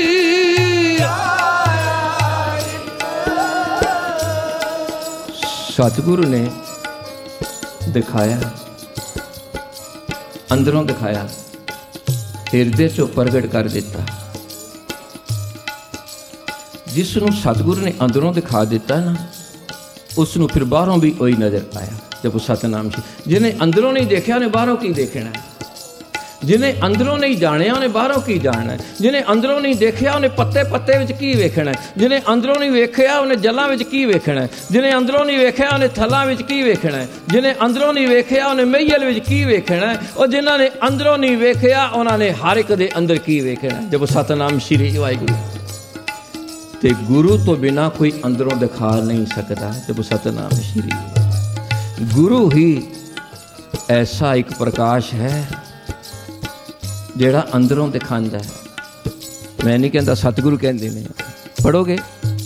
ਆਇਆ ਇੱਕ। ਸਤਿਗੁਰੂ ਨੇ ਦਿਖਾਇਆ, ਅੰਦਰੋਂ ਦਿਖਾਇਆ, ਹਿਰਦੇ ਚੋਂ ਪ੍ਰਗਟ ਕਰ ਦਿੱਤਾ। ਜਿਸ ਨੂੰ ਸਤਿਗੁਰੂ ਨੇ ਅੰਦਰੋਂ ਦਿਖਾ ਦਿੱਤਾ ਨਾ, ਉਸ ਨੂੰ ਫਿਰ ਬਾਹਰੋਂ ਵੀ ਉਹੀ ਨਜ਼ਰ ਆਇਆ। ਜਦ ਸਤਨਾਮ ਸੀ, ਜਿਹਨੇ ਅੰਦਰੋਂ ਨਹੀਂ ਦੇਖਿਆ ਉਹਨੇ ਬਾਹਰੋਂ ਕੀ ਦੇਖਣਾ? ਜਿਹਨੇ ਅੰਦਰੋਂ ਨਹੀਂ ਜਾਣਿਆ ਉਹਨੇ ਬਾਹਰੋਂ ਕੀ ਜਾਣਨਾ? ਜਿਹਨੇ ਅੰਦਰੋਂ ਨਹੀਂ ਦੇਖਿਆ ਉਹਨੇ ਪੱਤੇ ਪੱਤੇ ਵਿੱਚ ਕੀ ਵੇਖਣਾ? ਜਿਹਨੇ ਅੰਦਰੋਂ ਨਹੀਂ ਵੇਖਿਆ ਉਹਨੇ ਜਲਾਂ ਵਿੱਚ ਕੀ ਵੇਖਣਾ? ਜਿਹਨੇ ਅੰਦਰੋਂ ਨਹੀਂ ਵੇਖਿਆ ਉਹਨੇ ਥਲਾਂ ਵਿੱਚ ਕੀ ਵੇਖਣਾ? ਜਿਹਨੇ ਅੰਦਰੋਂ ਨਹੀਂ ਵੇਖਿਆ ਉਹਨੇ ਮਹੀਲ ਵਿੱਚ ਕੀ ਵੇਖਣਾ? ਉਹ ਜਿਨ੍ਹਾਂ ਨੇ ਅੰਦਰੋਂ ਨਹੀਂ ਵੇਖਿਆ ਉਹਨਾਂ ਨੇ ਹਰ ਇੱਕ ਦੇ ਅੰਦਰ ਕੀ ਵੇਖਣਾ? ਜਦ ਸਤਨਾਮ ਸ਼੍ਰੀ ਵਾਹਿਗੁਰੂ। ਤੇ ਗੁਰੂ ਤੋਂ ਬਿਨਾਂ ਕੋਈ ਅੰਦਰੋਂ ਦਿਖਾ ਨਹੀਂ ਸਕਦਾ। ਜਦ ਸਤਨਾਮ ਸ਼੍ਰੀ, ਗੁਰੂ ਹੀ ਐਸਾ ਇੱਕ ਪ੍ਰਕਾਸ਼ ਹੈ ਜਿਹੜਾ ਅੰਦਰੋਂ ਦਿਖਾਉਂਦਾ ਹੈ। ਮੈਂ ਨਹੀਂ ਕਹਿੰਦਾ, ਸਤਿਗੁਰੂ ਕਹਿੰਦੇ ਨੇ, ਪੜੋਗੇ।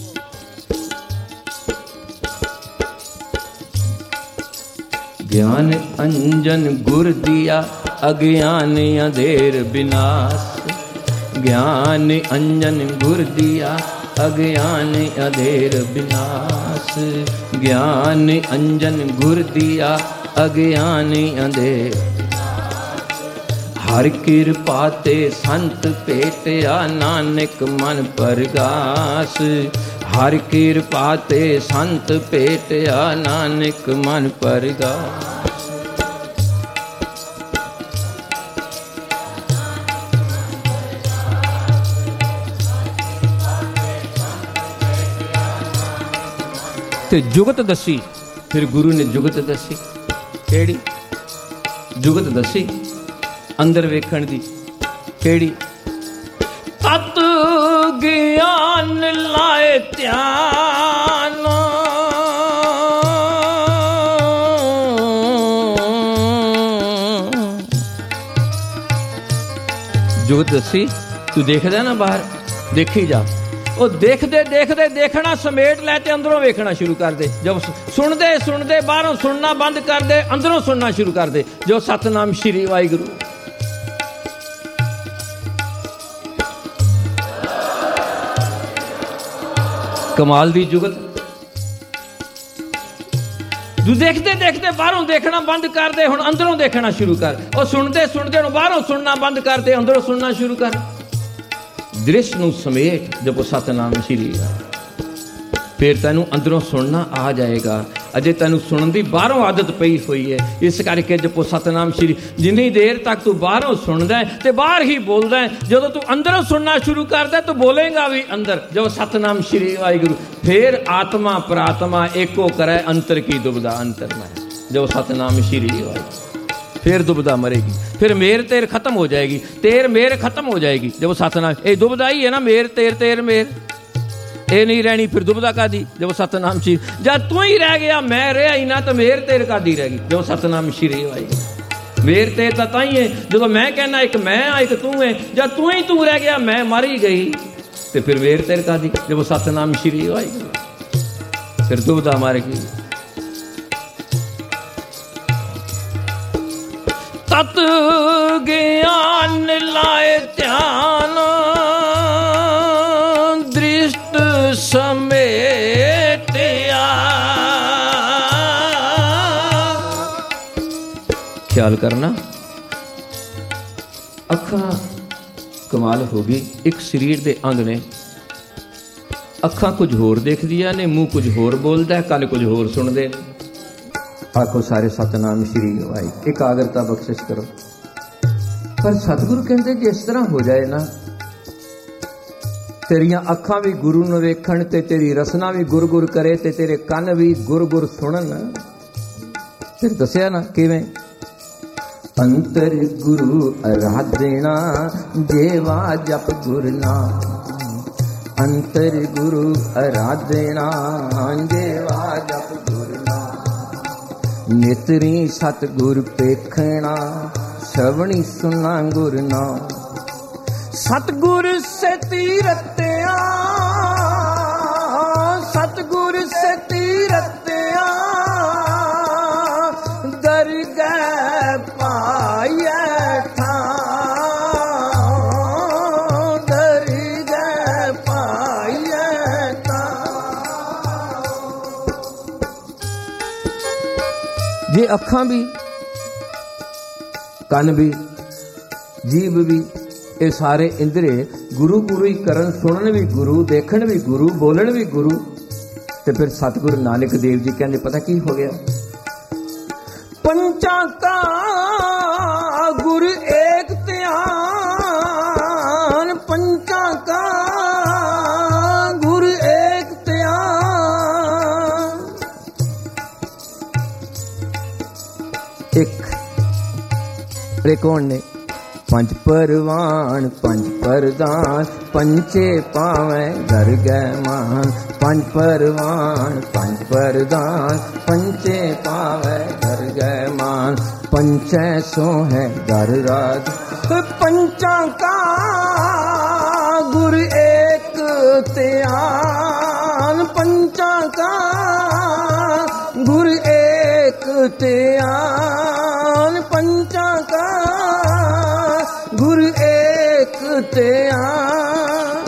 ਗਿਆਨ ਅੰਜਨ ਗੁਰ ਦਿਆ ਅਗਿਆਨ ਅੰਧੇਰ ਵਿਨਾਸ਼। ਗਿਆਨ ਅੰਜਨ ਗੁਰ ਦਿਆ ਅਗਿਆਨ ਅੰਧੇਰ ਵਿਨਾਸ਼। ਗਿਆਨ ਅੰਜਨ ਗੁਰ ਦਿਆ ਅਗਿਆਨ ਅੰਧੇਰ। ਹਰ ਕਿਰਪਾ ਤੇ ਸੰਤ ਭੇਟਿਆ ਨਾਨਕ ਮਨ ਪਰਗਾਸ। ਹਰ ਕਿਰਪਾ ਤੇ ਸੰਤ ਭੇਟਿਆ ਨਾਨਕ ਮਨ ਪਰਗਾਸ। ਤੇ ਜੁਗਤ ਦੱਸੀ, ਫਿਰ ਗੁਰੂ ਨੇ ਜੁਗਤ ਦੱਸੀ। ਕਿਹੜੀ ਜੁਗਤ ਦੱਸੀ? ਅੰਦਰ ਵੇਖਣ ਦੀ। ਕਿਹੜੀ? ਤਤ ਗਿਆਨ ਲਾਏ ਧਿਆਨ। ਜੁਗਤ ਦੱਸੀ। ਤੂੰ ਦੇਖਦਾ ਨਾ ਬਾਹਰ, ਦੇਖੀ ਜਾ। ਉਹ ਦੇਖਦੇ ਦੇਖਦੇ ਦੇਖਣਾ ਸਮੇਟ ਲੈ ਤੇ ਅੰਦਰੋਂ ਵੇਖਣਾ ਸ਼ੁਰੂ ਕਰ ਦੇ। ਜਦ ਸੁਣਦੇ ਸੁਣਦੇ ਬਾਹਰੋਂ ਸੁਣਨਾ ਬੰਦ ਕਰ ਦੇ, ਅੰਦਰੋਂ ਸੁਣਨਾ ਸ਼ੁਰੂ ਕਰ ਦੇ। ਜੋ ਸਤਨਾਮ ਸ਼੍ਰੀ ਵਾਹਿਗੁਰੂ। ਕਮਾਲ ਦੀ ਜੁਗਤ। ਤੂੰ ਦੇਖਦੇ ਦੇਖਦੇ ਬਾਹਰੋਂ ਦੇਖਣਾ ਬੰਦ ਕਰ ਦੇ, ਹੁਣ ਅੰਦਰੋਂ ਦੇਖਣਾ ਸ਼ੁਰੂ ਕਰ। ਉਹ ਸੁਣਦੇ ਸੁਣਦੇ ਹੁਣ ਬਾਹਰੋਂ ਸੁਣਨਾ ਬੰਦ ਕਰ ਦੇ, ਅੰਦਰੋਂ ਸੁਣਨਾ ਸ਼ੁਰੂ ਕਰ। ਦ੍ਰਿਸ਼ ਨੂੰ ਸਮੇਟ ਜਪੋ ਸਤਨਾਮ ਸ਼੍ਰੀ। ਫਿਰ ਤੈਨੂੰ ਅੰਦਰੋਂ ਸੁਣਨਾ ਆ ਜਾਏਗਾ। ਅਜੇ ਤੈਨੂੰ ਸੁਣਨ ਦੀ ਬਾਹਰੋਂ ਆਦਤ ਪਈ ਹੋਈ ਹੈ। ਇਸ ਕਰਕੇ ਜਪੋ ਸਤਨਾਮ ਸ਼੍ਰੀ। ਜਿੰਨੀ ਦੇਰ ਤੱਕ ਤੂੰ ਬਾਹਰੋਂ ਸੁਣਦਾ ਤੇ ਬਾਹਰ ਹੀ ਬੋਲਦਾ, ਜਦੋਂ ਤੂੰ ਅੰਦਰੋਂ ਸੁਣਨਾ ਸ਼ੁਰੂ ਕਰਦਾ ਤੂੰ ਬੋਲੇਗਾ ਵੀ ਅੰਦਰ। ਜੋ ਸਤਨਾਮ ਸ਼੍ਰੀ ਵਾਹਿਗੁਰੂ। ਫਿਰ ਆਤਮਾ ਪ੍ਰਾਤਮਾ ਏਕੋ ਕਰੈ ਅੰਤਰ ਕੀ ਦੁਬਦਾ ਅੰਤਰ ਮੈਂ। ਜੋ ਸਤਨਾਮ ਸ਼੍ਰੀ ਵਾਹਿਗੁਰੂ। फिर दुबदा मरेगी, फिर मेर तेर खत्म हो जाएगी, तेर मेर खत्म हो जाएगी। जब सतनाम, ये दुबदा ही है ना, मेर तेर तेर मेर, ये नहीं रहनी। फिर दुबदा का दी जब सतनाम श्री। जब तू ही रह गया, मैं रहा ही ना, तो मेर तेर का दी रहेगी। जब सतनाम श्री भाई। मेर तेर तो ताई है जब मैं कहना एक मैं एक तू है। जब तू ही तू रह गया, मैं मर ही गई, तो फिर मेर तेर का दी जब सतनाम श्री भाई। फिर दुबदा मरेगी। तत ज्ञान लाए ध्यान, दृष्ट समेटिया। ख्याल करना, अखा कमाल होगी। एक शरीर दे अंग ने, अखा कुछ होर देखदियां ने, मुंह कुछ होर बोलदा है, कल कुछ होर सुनदे ने। आखो सारे सतनाम श्री भाई। एकाग्रता बख्शिश करो। पर सतगुरु कहते जिस तरह हो जाए ना, तेरिया अखां भी गुरु नूं वेखण ते तेरी रसना भी गुर गुर करे ते तेरे कन भी गुर गुर सुनन। फिर दसिया ना किवें। अंतर गुरु आराधना जेवा जप गुर नाम। अंतर गुरु आराधना जेवा जप गुर नाम। नेतरी सतगुर पेखना, श्रवणी सुना गुर नाम। सतगुर से तीरत्या, सतगुर से तीरत्या, दर जे अखां भी, कन भी, जीभ भी, ये सारे इंद्रे गुरु गुरु ही करन, सुनन भी गुरु, देखण भी गुरु, बोलन भी गुरु। ते फिर सतगुरु नानक देव जी कहते पता की हो गया, पंचा का गुरु एक ध्यान, पंचा का गुरु एक ध्यान। एक कौन ने? पंच परवान पंच परदान, पंचे पावे घर गए मान। पंच परवान पंच परदान, पंचे पावे घर गए मान। पंचै सो है घर राज, पंचा का गुरु एक ध्यान, पंचा का गुरु एक ध्यान, पंचा का गुरु एक ध्यान।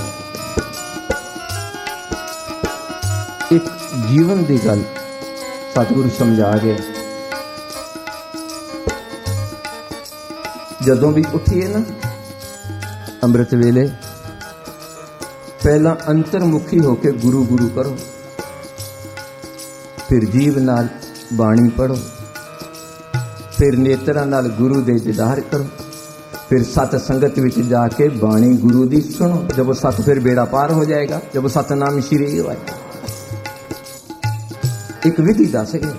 एक जीवन की गल सतगुरु समझा गए। जदों भी उठिए ना अमृत वेले, पहला अंतर्मुखी होके गुरु गुरु करो, फिर जीव नाल बाणी पढ़ो, फिर नेत्रा नाल गुरु दे दीदार करो, फिर सत संगत विच जाके बाणी गुरु दी सुनो। जब वो सत, फिर बेड़ा पार हो जाएगा। जब वो सतनाम श्री होए, एक विधि दस गए।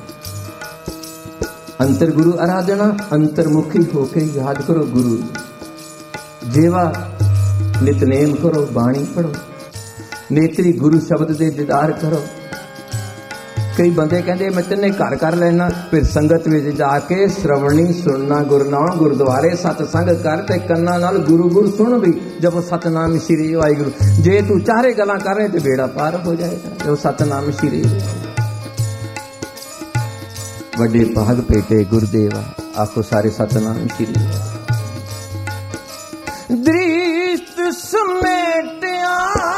अंतर गुरु आराधना, अंतर्मुखी होके याद करो गुरु। जेवा नितनेम करो, बाणी पढ़ो, नेत्री गुरु शब्द दे दीदार करो। कई बंदे कहते मैं तेने घर कर लेना, फिर संगत में जाके श्रवणी सुनना, गुरनाम गुरुद्वारे सतसंग कर ते कन्ना नाल गुरु गुरु सुन भी। जब सतनाम श्री वाहिगुरु, जे तू चारे गल्लां कर रहे तो बेड़ा पार हो जाएगा। जब सतनाम श्री, वड्डे भाग पेटे गुरुदेवा, आखो सारे सतनाम श्री। दृष्ट समेटिया,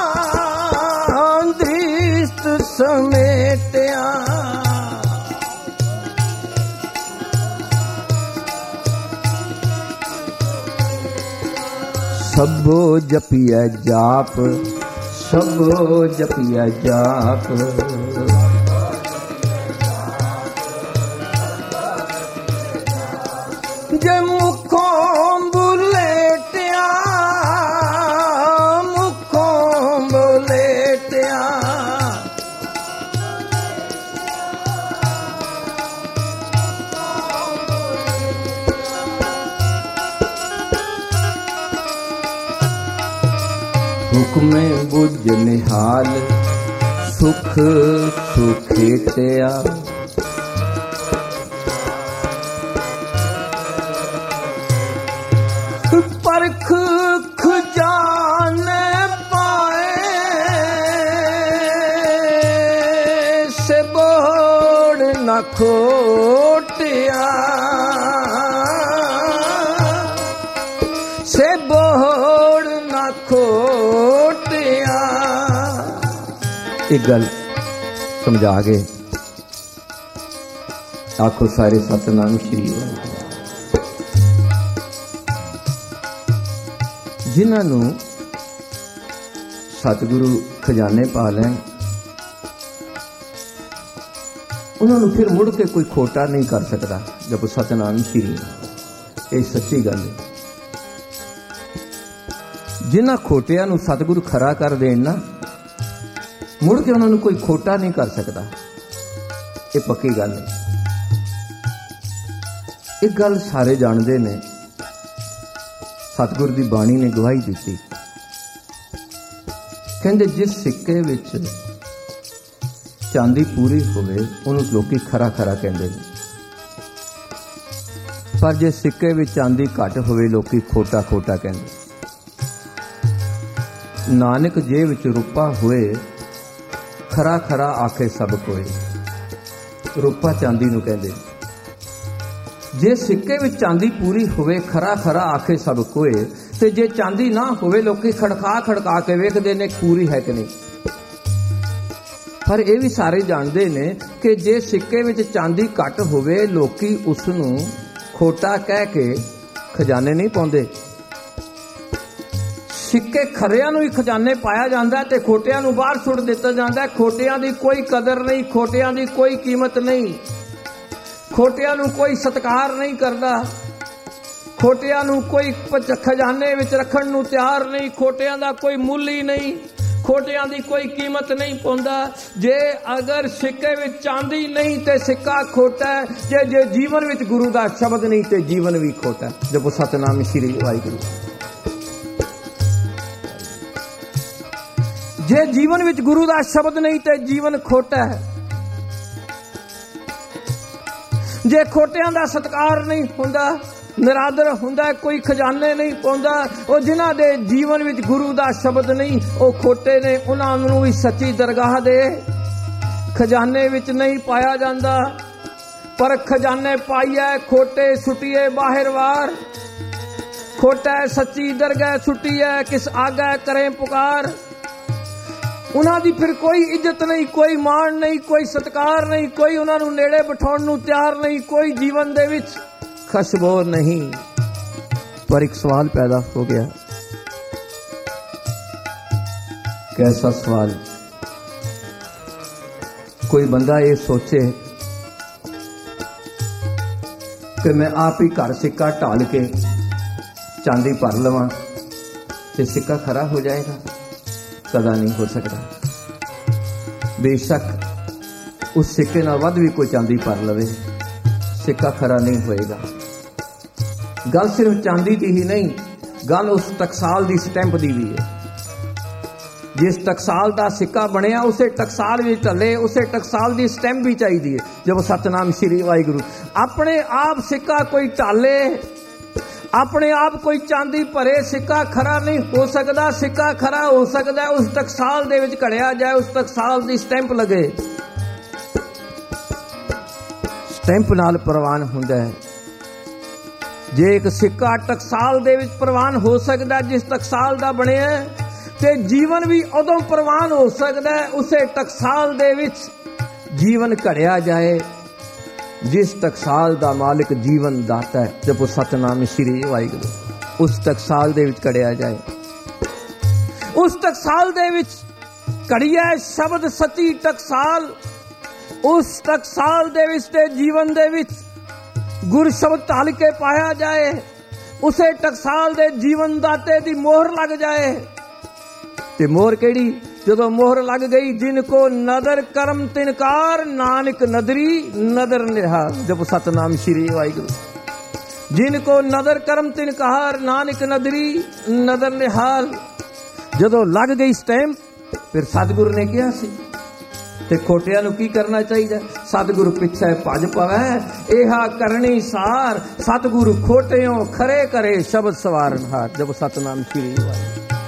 दृष्ट समेटिया, सबो जपिया जाप, सबो जपिया जाप। जे मुखों बुलेटिया, मुखों बुलेटिया, हुक्म बुझ निहाल, सुख सुखेटिया। परख खजाने पाए, से बोड़ न खोटिया, से बोड़ न खोटिया। एक गल समझा गए, आखो सारे सतनाम श्री। जिन्होंने सतगुरु खजाने पा लैन, उन्होंने फिर मुड़ के कोई खोटा नहीं कर सकता। जब सतनाम श्री, ये सच्ची गल है। जिन्होंने खोटिया नूं सतगुरु खरा कर देन ना, मुड़ के उन्होंने कोई खोटा नहीं कर सकता। ये पक्की गल है। एक गल सारे जानते ने, सतगुरु की बाणी ने गवाही दी। कहते जिस सिक्के विच चांदी पूरी होवे उन्होंने लोग खरा खरा कहते हैं, पर जे सिक्के विच चांदी घट होवे लोग खोटा खोटा कहते। नानक जे विच रूपा होए, खरा खरा आखे सब कोई। रूपा चांदी नूं कहते। जे सिक्के विच चांदी पूरी होवे, खरा खरा आखे सब कोई, ते जे चांदी ना होवे लोग खड़का खड़का के वेखदे ने पूरी है कि नहीं। पर यह भी सारे जानते ने कि जे सिक्के विच चांदी घट होवे लोकी उसनूं खोटा कह के खजाने नहीं पाउंदे। सिक्के खरियां नूं ही खजाने पाया जाता है ते खोटियां नूं बाहर सुट दिता जाता है। खोटियां दी कोई कदर नहीं, खोटियां दी कोई कीमत नहीं, खोटियां नूं कोई सत्कार नहीं करता, खोटियां नूं कोई खजाने विच रखण नूं तैयार नहीं, खोटियां दा कोई मुੱਲ ही नहीं, खोटियां दी कोई कीमत नहीं पाउंदा। जे अगर सिक्के विच चांदी नहीं ते सिक्का खोटा है, जे जीवन विच गुरु दा शब्द नहीं ते जीवन भी खोटा है। जपो सतनाम श्री वाहिगुरू। जे जीवन विच गुरु दा शब्द नहीं ते जीवन खोटा है। जे खोटियां दा सत्कार नहीं हुंदा, निरादर हुंदा, कोई खजाने नहीं पाउंदा, वो जिन्हां दे जीवन विच गुरु दा शब्द नहीं वो खोटे ने। उन्हां नूं भी सच्ची दरगाह दे खजाने विच नहीं पाया जांदा। पर खजाने पाइए खोटे सुटिए बाहर वार, खोटा सच्ची दरगाह सुटिए किस आगे करें पुकार। उन्हां दी फिर कोई इज्जत नहीं, कोई मान नहीं, कोई सत्कार नहीं, कोई उन्हां नूं नेड़े बिठाउण नूं तैयार नहीं, कोई जीवन दे विच खुशबू नहीं। पर एक सवाल पैदा हो गया। कैसा सवाल? कोई बंदा ये सोचे कि मैं आप ही घर सिक्का ढाल के चांदी भर लवां ते सिक्का खरा हो जाएगा? कदा नहीं हो सकता। बेशक उस सिक्के नाल वध भी कोई चांदी भर लवे, सिक्का खरा नहीं होएगा। गल सिर्फ चांदी की ही नहीं, गल उस टकसाल की स्टैंप की भी है। जिस टकसाल का सिक्का बनया उसे टकसाल भी ढले, उसे टकसाल की स्टैंप भी चाहिए। जब सतनाम श्री वाहिगुरू। अपने आप सिक्का कोई ढाले, अपने आप कोई चांदी भरे, सिक्का खरा नहीं हो सकता। सिक्का खरा हो सकता है उस टकसाल दे विच घड़िया जाए, उस टकसाल की स्टैंप लगे। स्टैंप नाल प्रवान हुंदा है। जे एक सिक्का टकसाल दे विच प्रवान हो सकता है जिस टकसाल दा बनिया, ते जीवन भी उदों प्रवान हो सकता है उसे टकसाल दे विच जीवन घड़िया जाए जिस टकसाल दा मालिक जीवन दाता है। जब सतनाम श्री वाहिगुरू। उस टकसाल दे विच घड़िया जाए, उस टकसाल दे विच घड़िया शब्द सच्ची टकसाल, उस टकसाल दे विच ते जीवन दे विच गुर शब्द ढाल के पाया जाए, उसे टकसाल दे जीवन दाते दी मोहर लग जाए। ते मोहर केड़ी? जदों मोहर लग गई, जिनको नदर करम तिनकार नानक नदरी नदर निहाल। जब सतनाम श्री वाहिगुरू। जिनको नदर करम तिनकार नानक नदरी नदर निहाल। जदों लग गई स्टैंप, फिर सतगुरु ने कहा सी ते खोटियां नूं की करना चाहिए? सतगुरु पिछे भज पवै एहा करनी सार, सतगुरु खोटियों खरे करे शब्द सवारनहार। जब सतनाम श्री वाहिगुरू।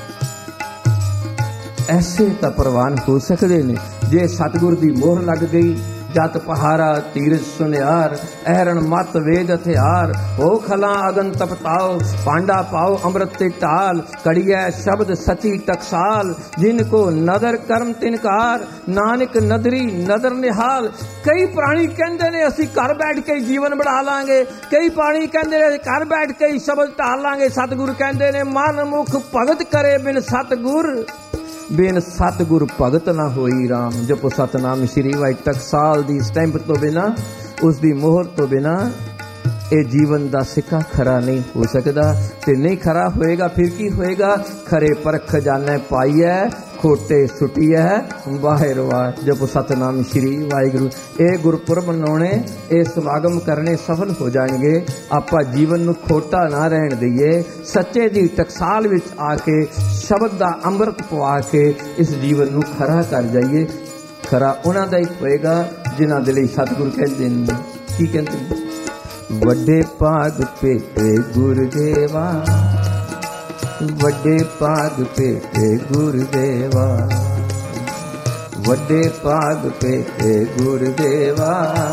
ऐसे तो प्रवान हो सकते ने जे सतगुर की मोहर लग गई। जत पहारा तीरथ सुनियार, ऐरण मत वेद हथियार, हो खला अगन तपताओ, पांडा पाओ अमृत ते टाल, कड़िया शब्द सची टकसाल, जिनको नदर कर्म तिनकार नानक नदरी नदर निहाल। कई प्राणी कहते ने असी घर बैठ के जीवन बढ़ा लांगे, कई प्राणी कहते ने घर बैठ के शब्द ढाल लांगे। सतगुरु कहते ने मन मुख भगत करे बिन सतगुर, बिन सतगुर भगत ना होई राम। जपो सतनाम श्री वाहिगुरू। टकसाल दी स्टैंप तो बिना, उसकी मोहर तो बिना ये जीवन का सिक्का खरा नहीं हो सकता। ते नहीं खरा होएगा फिर की होएगा? खरे पर खजाने पाइए खोटे सुटिए बाहर वार। जपो सतनाम श्री वाहिगुरू। ये गुरपुरब मनाने, ये समागम करने सफल हो जाएंगे। आपां जीवन नूं खोटा ना रहन दईए, सच्चे दी टकसाल विच आके शब्द दा अमृत पवा के इस जीवन नूं खरा कर जाइए। खरा उन्हां दा ही होएगा जिन्हां दे लई सतगुरु कहंदे ने। की कहंदे ने? वड्डे भाग भेटे गुरदेवा, वड्डे भाग भेटे गुरदेवा, वड्डे भाग भेटे गुरदेवा,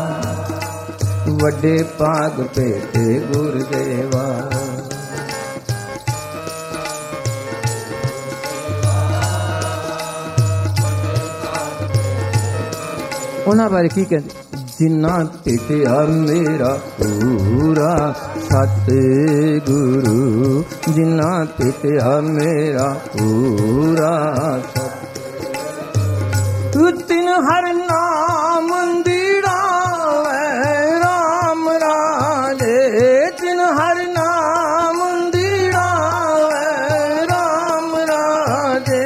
वड्डे भाग भेटे गुरदेवा। ਉਹਨਾਂ ਬਾਰੇ ਕੀ ਕਹਿੰਦੇ? ਜਿਨ੍ਹਾਂ ਭੇਟਿਆ ਮੇਰਾ ਪੂਰਾ ਸਤਿਗੁਰੂ, ਜਿਨ੍ਹਾਂ ਭੇਟਿਆ ਮੇਰਾ ਪੂਰਾ ਸਤਿਗੁਰੂ, ਤਿਨ ਹਰ ਨਾਮ ਦੀੜਾ ਰਾਮ ਰਾਜੇ, ਤਿਨ ਹਰ ਨਾਮ ਦੀੜਾ ਰਾਮ ਰਾਜੇ।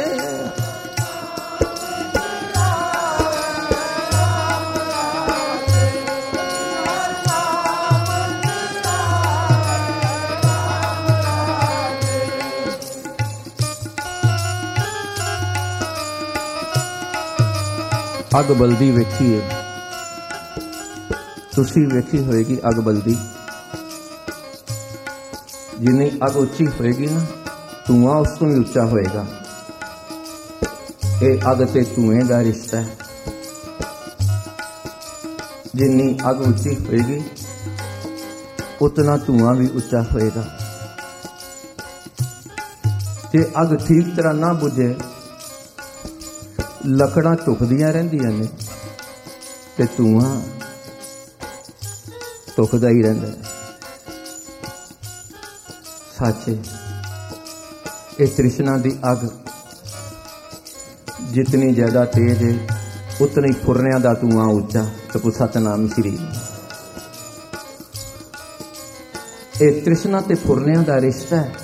ਅੱਗ ਬਲਦੀ ਵੇਖੀ ਹੈ, ਤੁਸੀਂ ਵੇਖੀ ਹੋਏਗੀ ਅੱਗ ਬਲਦੀ। ਜਿੰਨੀ ਅੱਗ ਉੱਚੀ ਹੋਏਗੀ ਨਾ, ਧੂੰਆਂ ਉਸ ਤੋਂ ਵੀ ਉੱਚਾ ਹੋਏਗਾ। ਇਹ ਅੱਗ ਤੇ ਧੂਏ ਦਾ ਰਿਸ਼ਤਾ ਹੈ। ਜਿੰਨੀ ਅੱਗ ਉੱਚੀ ਹੋਏਗੀ ਉਤਨਾ ਧੂੰਆਂ ਵੀ ਉੱਚਾ ਹੋਏਗਾ। ਤੇ ਅੱਗ ਠੀਕ ਤਰ੍ਹਾਂ ਨਾ ਬੁਝੇ, ਲੱਕੜਾਂ ਧੁਖਦੀਆਂ ਰਹਿੰਦੀਆਂ ਨੇ ਤੇ ਧੂੰਆਂ ਧੁਖਦਾ ਹੀ ਰਹਿੰਦਾ ਹੈ। ਸੱਚ ਇਹ ਤ੍ਰਿਸ਼ਨਾ ਦੀ ਅੱਗ ਜਿਤਨੀ ਜ਼ਿਆਦਾ ਤੇਜ਼ ਹੈ, ਉਤਨੀ ਫੁਰਨਿਆਂ ਦਾ ਧੂੰਆਂ ਉੱਚਾ। ਜਪੋ ਸਤਨਾਮ ਸ੍ਰੀ। ਇਹ ਤ੍ਰਿਸ਼ਨਾ ਤੇ ਫੁਰਨਿਆਂ ਦਾ ਰਿਸ਼ਤਾ ਹੈ।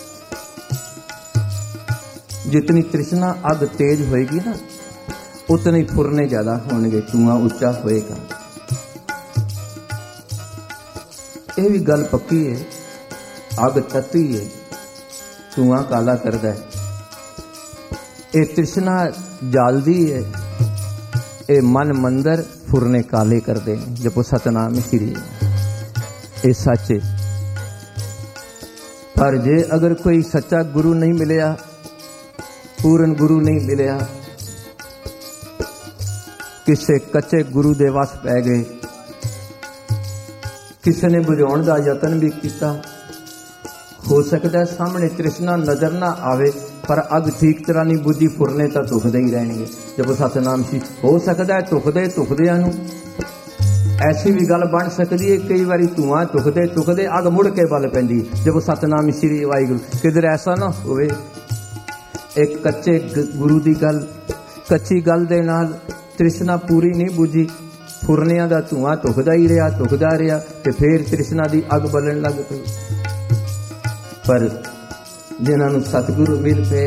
जितनी तृष्णा अग तेज होएगी ना, उतने फुरने ज्यादा होंगे, धुआं उच्चा होएगा। यह भी गल पक्की है। अग तत्ती है, धुआं काला करता है। ये तृष्णा जालदी है, ये मन मंदर फुरने काले करते हैं। जपो सतनाम श्री। ये सच है। पर जे अगर कोई सच्चा गुरु नहीं मिलया, पूर्ण गुरु नहीं मिलया, किसे कच्चे गुरु दे वस पै गए, किसी ने बुझाउण दा यतन भी किया, हो सकता है सामने तृष्णा नजर ना आवे, पर अग ठीक तरह नहीं बुझी, फुरने तो धुखदे ही रहणगे। जब सतनाम सी हो सकता है धुखदिਆਂ ਨੂੰ ऐसी भी गल बन सकती है। कई बारी धुआं धुखदे अग मुड़ के बल पैंदी। जब सतनाम श्री वाहिगुरू। किधर ऐसा ना होवे एक कच्चे गुरु की गल, कच्ची गल दे नाल तृष्णा पूरी नहीं बुझी, फुरनिया का धुआं धुखदा ही रहा, धुखदा रहा, ते फिर तृष्णा की अग बलन लग पई। पर जिन्होंने सतगुरु मिल पे,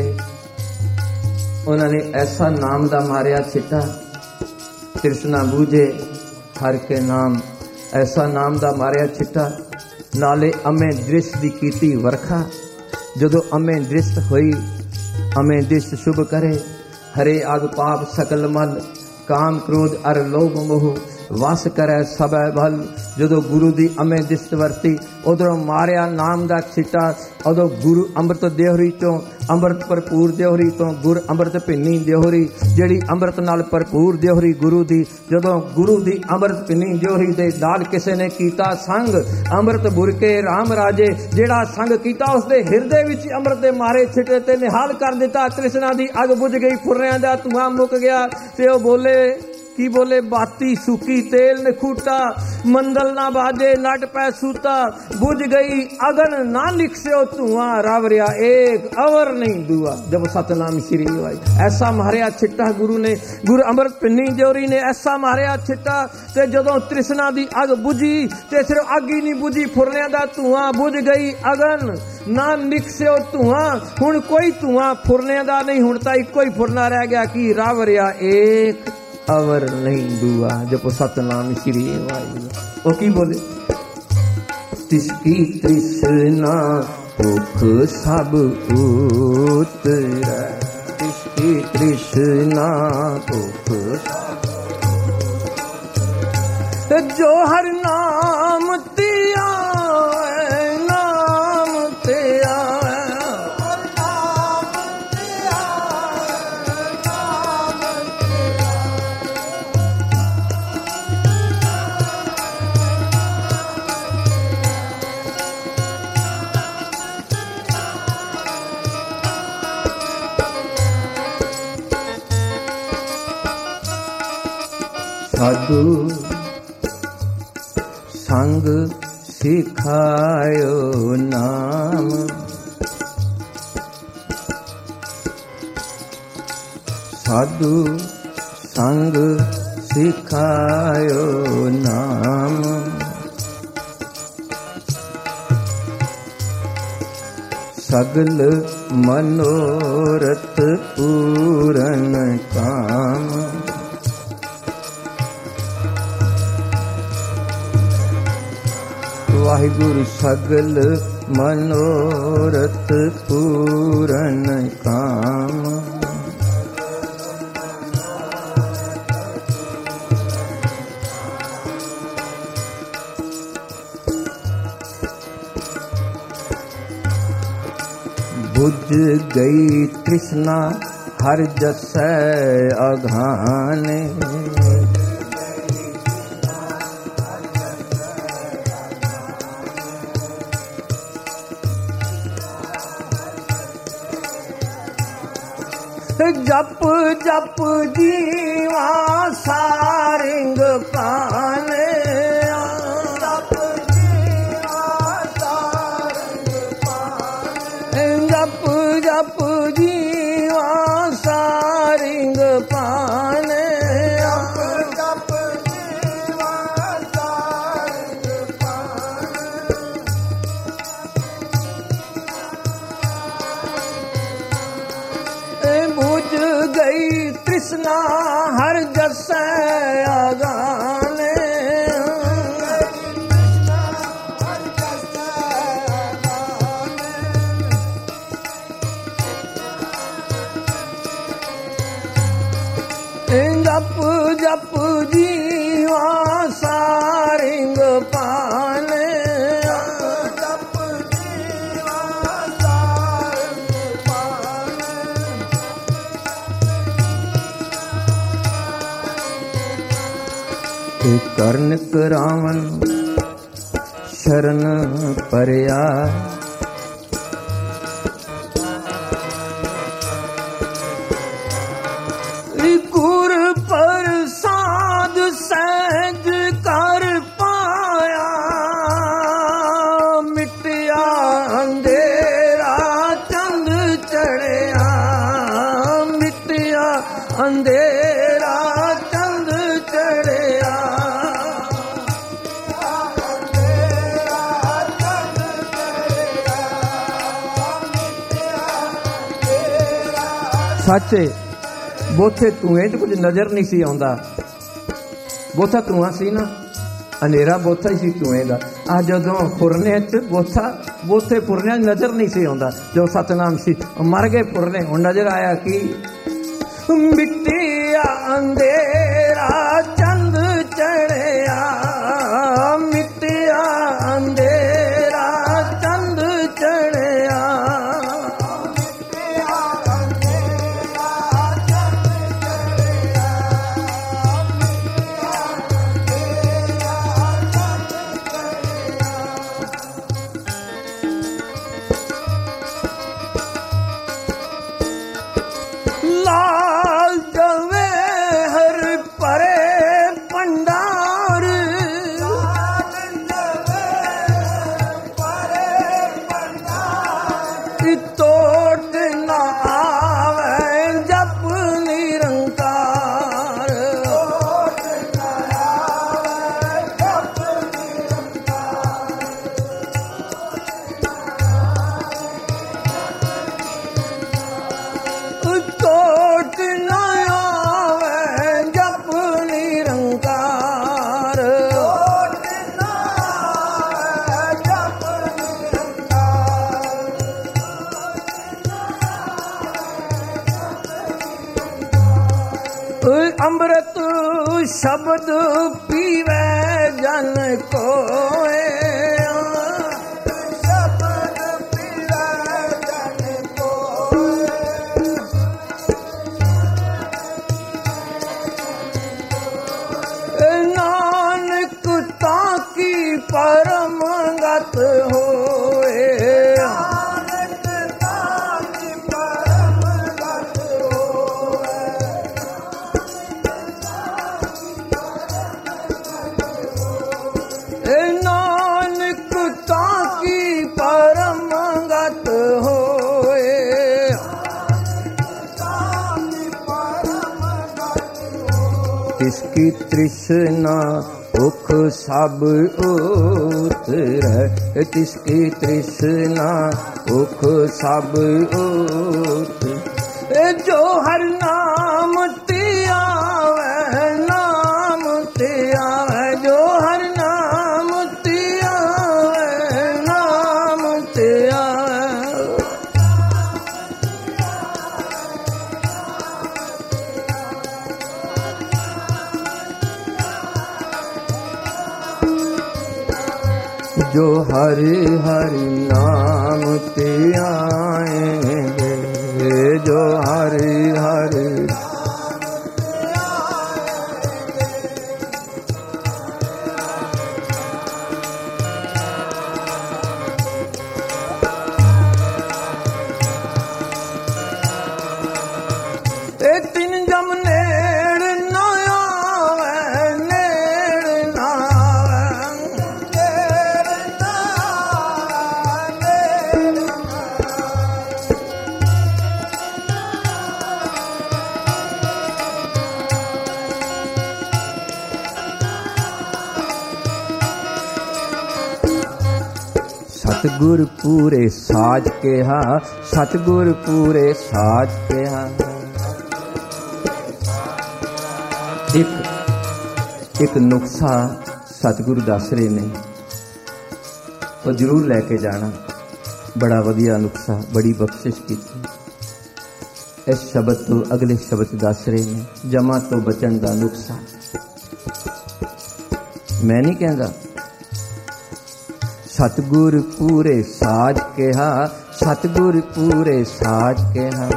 उन्होंने ऐसा नाम दा मारिया छिट्टा, तृष्णा बूझे हर के नाम, ऐसा नाम दा मारिया छिट्टा। नाले अमे दृष्ट दी कीती वरखा, जदों अमे दृष्ट होई, अमे दृष्ट शुभ करे, हरे आग पाप सकल मल, काम क्रोध अर लोभ मोह, वस करे सबै भल। जदों गुरु दी अमे दृष्ट वरती, उधरों मारिया नाम दा छिट्टा। उदों गुरु अमृत देहरी चों, अमृत भरपूर देहरी तो गुर अमृत भिन्नी देहरी, जिहड़ी अमृत नाल भरपूर देहरी गुरु दी। जदों गुरु दी अमृत भिन्नी देहरी दे नाल किसे ने कीता संग, अमृत बुरके राम राजे, जिहड़ा संग कीता उसदे हिरदे विच अमृत दे मारे छिटे ते निहाल कर दिता। तृष्णा दी अग बुझ गई, फुरनिਆਂ दा धुआं मुक गया। ते ओ बोले की बोले, बाती सूकी तेल ने खूटा, मंदल ना बाजे लट पै सूता। बुझ गई अगन ना लिखस्यो धुआं, रावरिया एक अवर नहीं दुआ। जब सतनाम श्री वाई। ऐसा मारिया छिट्टा गुरु ने, गुरु अमृत भिन्नी देहरी ने ऐसा मारिया छिट्टा। ते जदों तृष्णा दी अग बुझी, ते सिर्फ अग ही नहीं बुझी, फुरनिਆਂ दा धुआं बुझ गई अगन ना निकस्यो धुआं। हुण कोई धुआं फुरनिਆਂ दा नहीं, हुण तां इक्को ही फुरना रह गया कि रावरिया एक अवर नहीं दुआ। जपो सतनाम श्री वाहिगुरू। वो की बोले, तिसकी तृष्णा भुख सब उतरै, तिसकी तृष्णा भुख जो हर नाम तिया, नाम तिया, साधु संग सिखायो नाम, साधु संग सिखायो नाम, सगल मनोरथ पूरन काम। वाहिगुरु सगल मनोरथ पूरन काम। बुझ गई तृष्णा हर जसै अघाने, जप जप जीवा सारिंग पाने, जप जीवा सारिंग पाने, जप जप जीवा सारिंग पाने, जप जप जीवा सारिंग पाने। बुझ गई तृष्णा हर जसै आगाने, जप जप जीवा सारिंग पाने, जप जीवा सारिंग पाने। कर्ण करावन शरण परया, गुर प्रसाद सहज कर पाया, मिटिया अंधेरा चंद चढ़िया, मिटिया अंधेरा चंद चढ़िया, सच्चे बोथे धुएं च कुछ नज़र नहीं सी आउंदा। बोथा धुआं सी ना, हनेरा बोथा ही सी धुएं दा। आ जदों फुरने च बोथे फुरने नज़र नहीं सी आउंदा। जो सतनाम सी मर गए फुरने, हुण नज़र आया कि मिट्टिया अंधेरा चंद चढ़िया, मिट्टिया अंधेरा चंद चढ़िया, लाल जवेहर परे भंडार, तोड़ न आवे जप निरंकार, तोड़ न आवे जप निरंकार, अमृत शब्द पीवे जन कोए, शब्द पीवे जन कोए, नानक ताकी परम गत होए, जिसकी तृष्णा भुख सब उतरै, जिसकी तृष्णा भुख सब उतरै। जो हर नाम ते आवे, नाम ते आवे, जो हर नाम ते आवे, नाम ते आवे। जो हरि हरि नाम ते आएंगे, जो हरि हरि तीन जम नेड़ ना आवे, नेड़ ना सतगुर पूरे साज कहा, सतगुर पूरे साज कहा। एक नुक्सा सतगुरु दस रहे ने, वो जरूर लैके जाना। बड़ा वधिया नुक्सा, बड़ी बख्शिश की। इस शब्द तो अगले शब्द दस रहे ने, जमा तो बचन का नुक्सा। मैं नहीं कहता। सतगुर पूरे साज कहा, सतगुर पूरे साज कहा।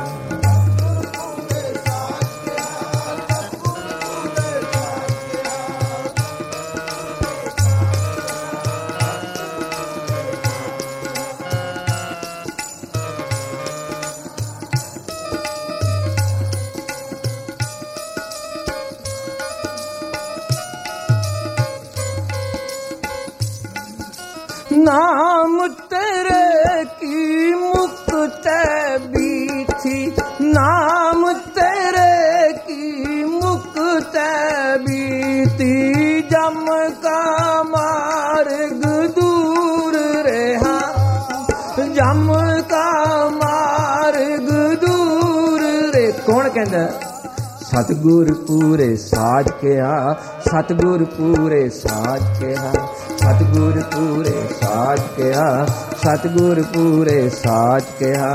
नाम तेरे की मुक्त बीथी, नाम तेरे की मुक्त बीती। जम का मार्ग दूर रहा, जम का मार्ग दूर रे। कौन कहता? सतगुर पूरे साज कहा, सतगुर पूरे साज कहा, सतगुर पूरे साज कहा, सतगुर पूरे साज कहा।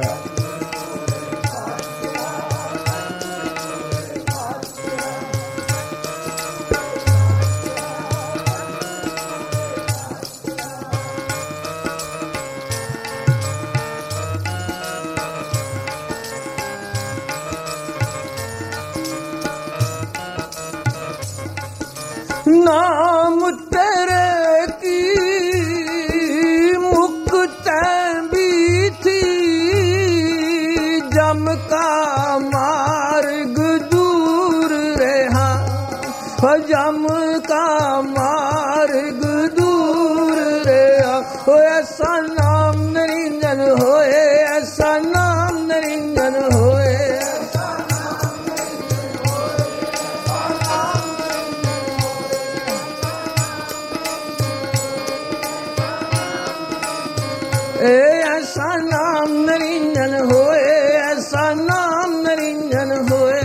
नाम तेरे की मुक्त बीथी, जम का मार्ग दूर रहा, जम का मार्ग दूर रहा। हो ऐसा नाम निरंजन होए, ऐसा नाम निरंजन होए। ऐसा नाम निरंजन होए, ऐसा नाम निरंजन होए।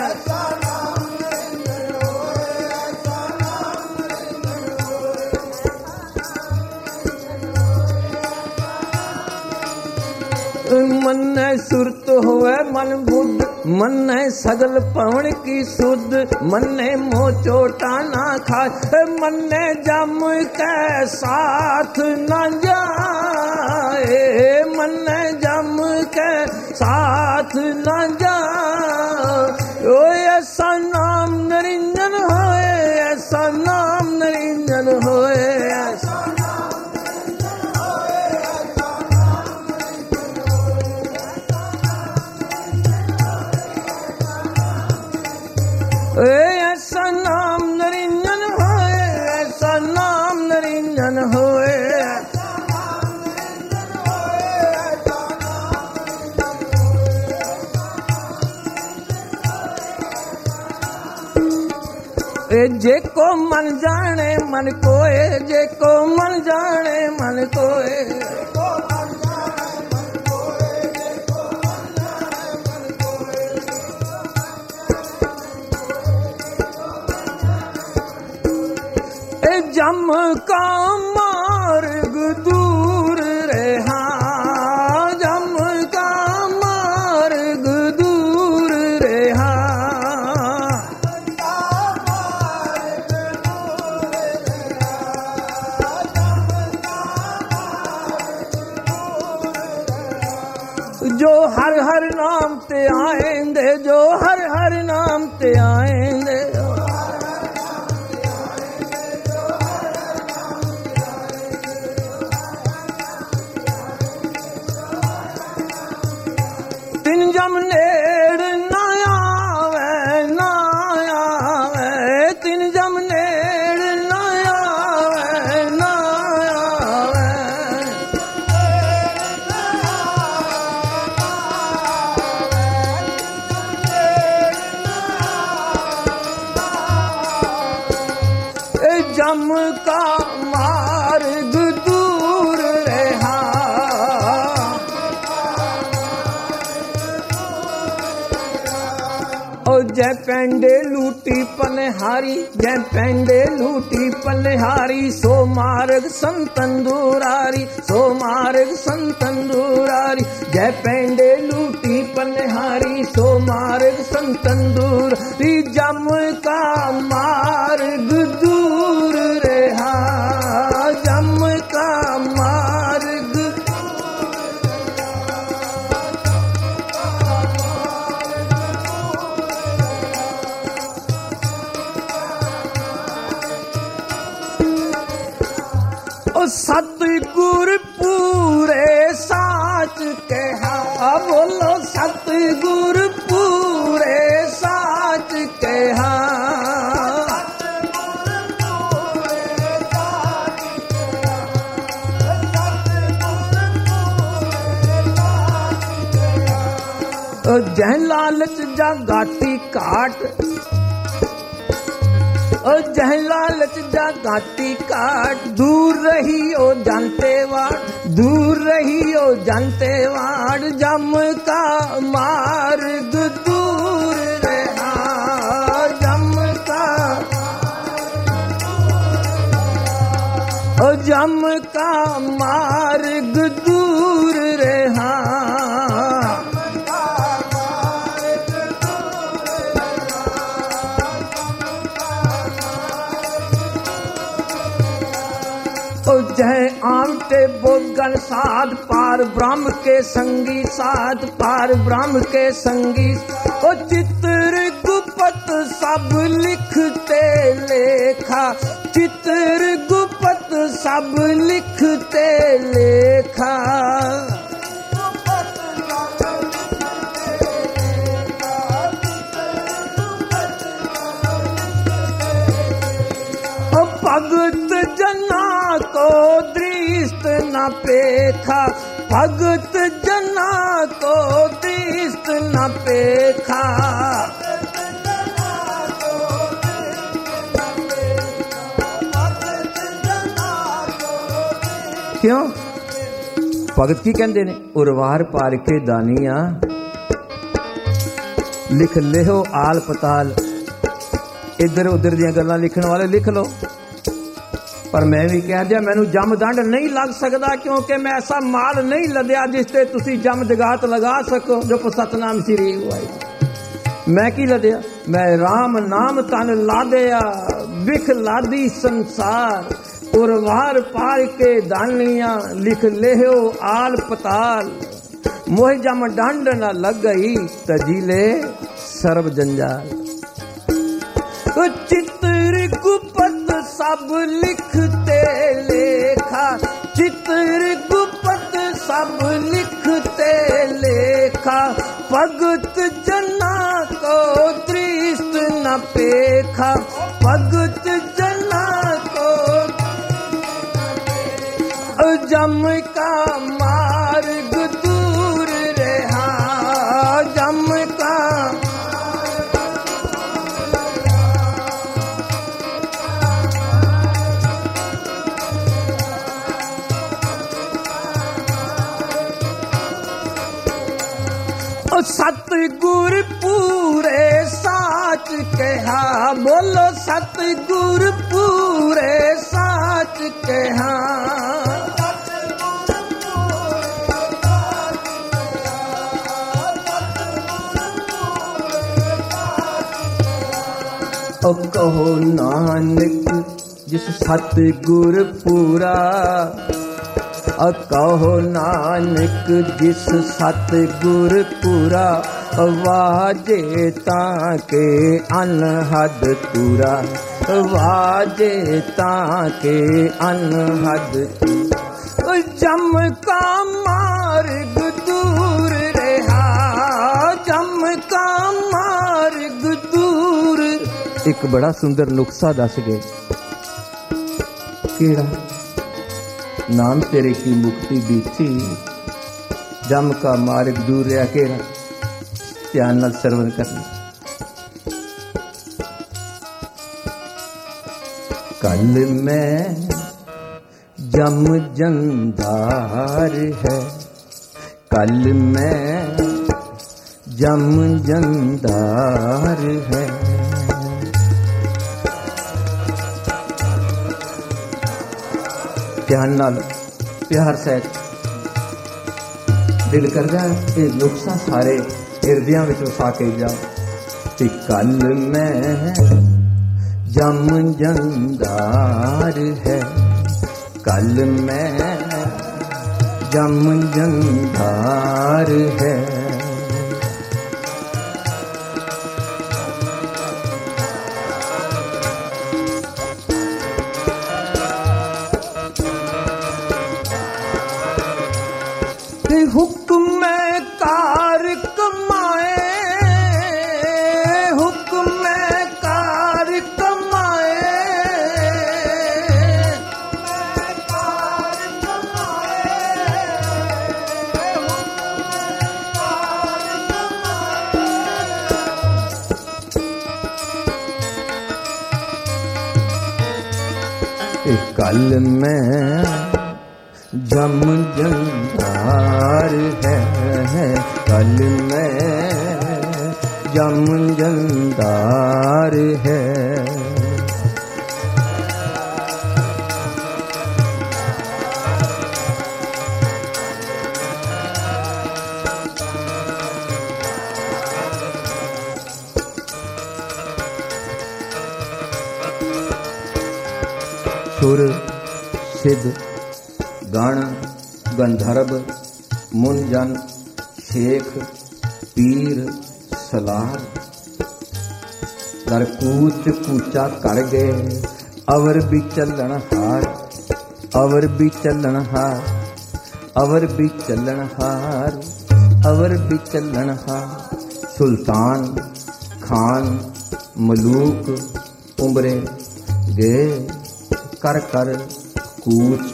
मन सुरत होए मन बुद्ध, मन सगल पवन की सुध। मन मोह चोटा ना खाए, मन जम के साथ न जाए, मन जम के साथ न जाए। ओ ऐसा नाम निरंजन होए, ऐसा नाम निरंजन होए। ऐसा नाम निरंजन होए, ऐसा नाम निरंजन होए। जे को मन जाने मन कोए, जे को मन जाने मन कोए, जम का मार्ग दूर रहा, जम का मार्ग दूर रहा, जो हर हर नाम ते आएंगे, जो हर हर नाम ते आएंगे, तिन जम नेड़ ना आवे, ना आवे, तिन जम नेड़ ना आवे, ना आवे, जम का मार्ग दूर रहा, जय पेंडे लूटी पनहारी, जय पेंडे लूटी पनहारी, सो मार्ग संतन दुरारी, सो मार्ग संतन दुरारी, जय पेंडे लूटी पनहारी, सो मार्ग संतन दुरारी, जम का मार्ग दूर रहा, जम का मार्ग सतगुर पूरे साच कहा, बोलो सतगुर पूरे साच कहा, जय लालच जा घाटी काट, जय लालच जा घाटी काट, दूर रही ओ जानते वाड़, दूर रही ओ जानते वाड़, जम का मार्ग दूर रहा, जम का, जम का मार्ग दूर रहा, जय आमटे बोगन साध, पार ब्रह्म के संगी साध, पार ब्रह्म के संगी, ओ चित्र गुपत सब लिखते लेखा, चित्र गुपत सब लिखते लेखा, भगत जना को दृष्ट न पेखा, भगत जना को दृष्ट न पेखा, क्यों भगत की कहते ने, उर्वार पार के दानिया, लिख लेहो आल पताल, इधर उधर दियां गल्लां लिखण वाले लिख लो, पर मैं भी कह दिया मैनू जम दंड नहीं लग सकता, क्योंकि मैं ऐसा माल नहीं लद्या जिसते तुसी जम जगात लगा सको, जो सतनाम श्री हुआई, मैं की लद्या, मैं राम नाम तन लादया, बिख लादी संसार, उर्वार पार के दानिया, लिख लेहो आल पताल, मोह जम दंड न लग गई, तजीले सर्व जंजाल, चित्र गुपत सब लिखते लेखा, चित्र गुपत सब लिखते लेखा, भगत जना को दृष्ट न पेखा, भगत जना को जम का मार्ग दूर रहा, जम का सतगुर पूरे साच कहा, बोलो सतगुर पूरे साच कहा। ओ कहो नानक जिस सतगुर पूरा, कहो नानक जिस सतगुर पूरा, वाजे ताके अनहद पूरा, वाजे ताके अनहद। जम का मार्ग दूर रहा, जम का मार्ग दूर। एक बड़ा सुंदर नुक्सा दस गए, केड़ा? नाम तेरे की मुक्ति बीती, जम का मार्ग दूर रहा। केड़ा? ध्यान नाल सरवण करना। कल मैं जम जंदार है, कल मैं जम जंदार है। ध्यान नाल प्यार सहित दिल करदा ये नुक्सा सारे हिरदियां विच वसा के जाओ। ते कल मैं जम जंदार है, कल मैं जम जंदार है। हुक्म कार कमाए, हुक्म कार कमाए, कल मैं जम जंदार है, कल मैं जम जंदार है। सुर सिद्ध गण गंधर्व मुनजन शेख पीर सलार कर कूच कूचा कर गए, अवर भी चलन हार, अवर भी चलन हार, अवर भी चलन हार, अवर भी चलन हार। सुल्तान खान मलूक उमरे गए, कर कर कूच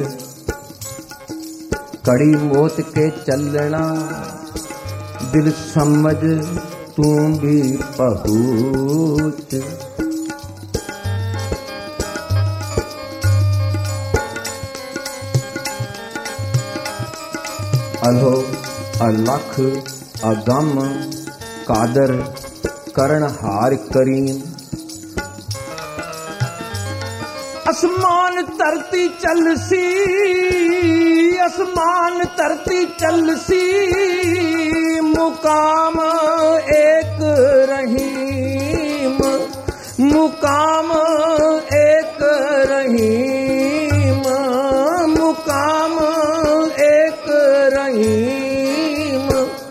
कड़ी मोत के चलना, दिल समझ तू भी पहुँच। अल्हो अलख अगम कादर करण हार करीम। आसमान धरती चलसी, आसमान धरती चलसी, मुकाम एक रहीम, मुकाम एक रहीम, मुकाम एक रहीम।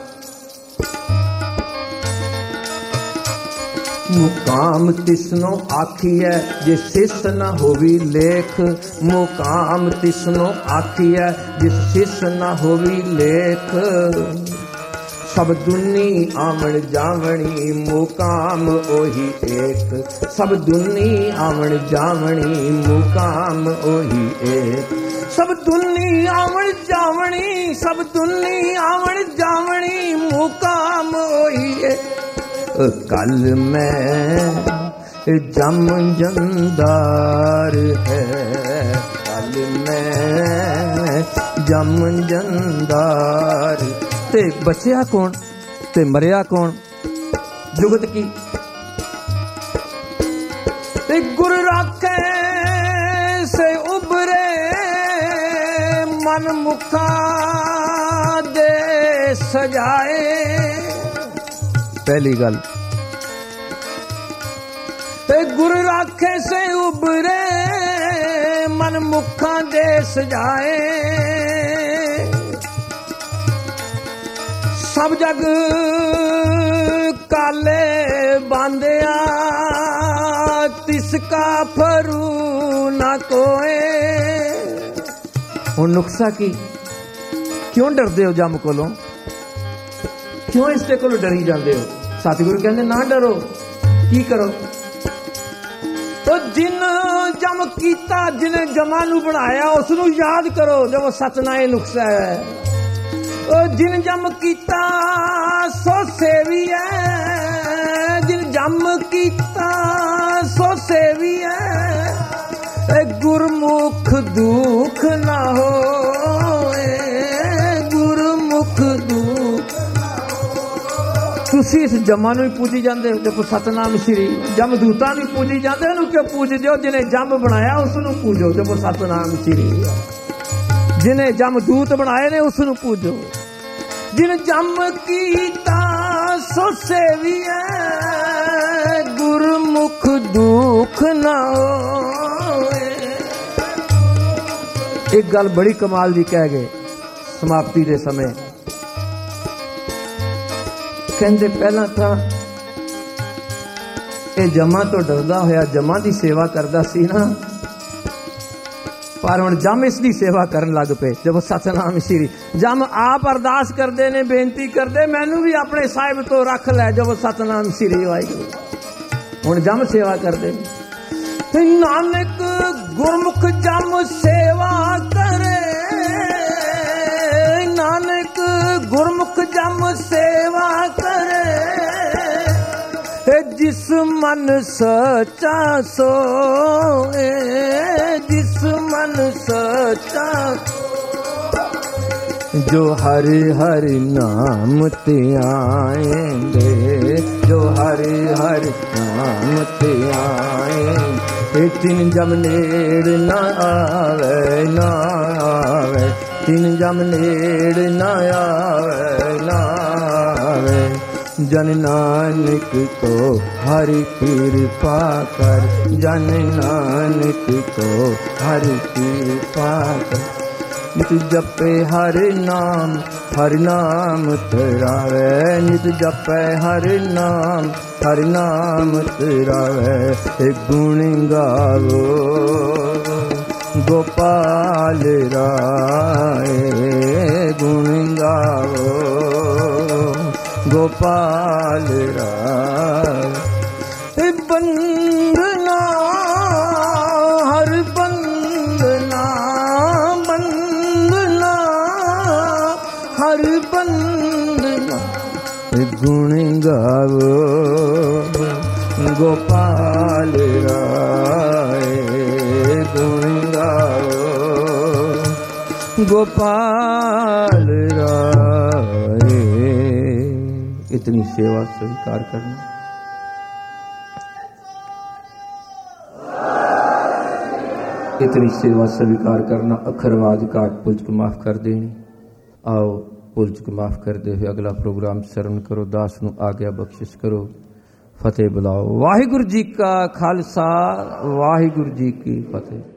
मुकाम तिसनो आखिए जे सिस न होवी लेख, मुकाम तिसनो आखिए जे सिस न होवी लेख। सब दुनी आमण जावणी मुकाम ओही एक, सब दुनी आमण जावणी मुकाम ओही एक। सब दुनी आमण जावणी, सब दुनी आमण जावणी मुकाम ओही एक। कल मैं जम जंदार है, कल मैं जम जंदार। ते बचिया कौन? ते मरिया कौन? जुगत की। ते गुर राखे से उबरे मन मुखा दे सजाए। पहली गल, गुर राखे से उबरे मन मुखा दे सजाए। सब जग काले बांधिया तिसका फरू ना कोए। हुण नुक्सा की, क्यों डरदे हो जम कोलों? क्यों इसके कोलों डरी जाते हो? सतगुरु कहते ना डरो, की करो? तो जिन जम कीता, जिन्हें जमा नू बनाया उसनू याद करो। जब वो सच ना नुक्सा है। ओ जिन जम कीता सो सेवी है, जिन जम कीता सो सेवी है। गुरमुख दुख ना हो, गुरमुख दुख। तुसी इस जमा नू ही पूजी जाते हो। देखो सतनाम श्री जमदूतां नू पूजी जाते हो, क्यों पूजदे हो? जिन्हें जम बनाया उसनू पूजो। देखो सतनाम श्री, जिन्हें जमदूत बनाए ने उसनू पूजो। जिन जम कीता सो सेवी है, गुरमुख दुख ना होए। एक गल बड़ी कमाल दी कह गए समाप्ति के समय। कहते पहला था ये जमा तो डरदा होया जमा की सेवा करता सी ना, पर हुण जम इसकी सेवा करन लग पे। जब सतनाम श्री जम आप अरदास करते ने, बेनती करते मैनू भी अपने साहिब तो रख लै। जब सतनाम श्री वाहिगुरू हुण जम सेवा करते। नानक गुरमुख जम सेवा करे, नानक गुरमुख जम सेवा करे। जिस मन सच्चा सोए, जिस मन सच्चा। जो हरि हरि नाम ते आएंगे, जो हरि हरि नाम ते आएंगे। तीन जम नेड़ ना आवे, ना आवे। तीन जम नेड़ ना आवे, ना आवे। जन नानक को हरि कृपा कर, जन नानक को हरि कृपा कर। नित जपे हरि नाम, हरि नाम तरावे। नित जपे हरि नाम, हरि नाम तरावे। गुण गावो गोपाल राय, गुण गावो गोपाल राय। बंदना हर बंदना, बंदना हर बंदना। गुण गावो गोपाल राय, गुण गावो गोपाल राय। इतनी सेवा स्वीकार करना। इतनी सेवा स्वीकार करना। अखरवाद काट पुल को माफ कर देनी। आओ पुल को माफ करते हुए अगला प्रोग्राम शरण करो। दास नूं आज्ञा बख्शिश करो। फतेह बुलाओ। वाहिगुरु जी का खालसा, वाहिगुरु जी की फतेह।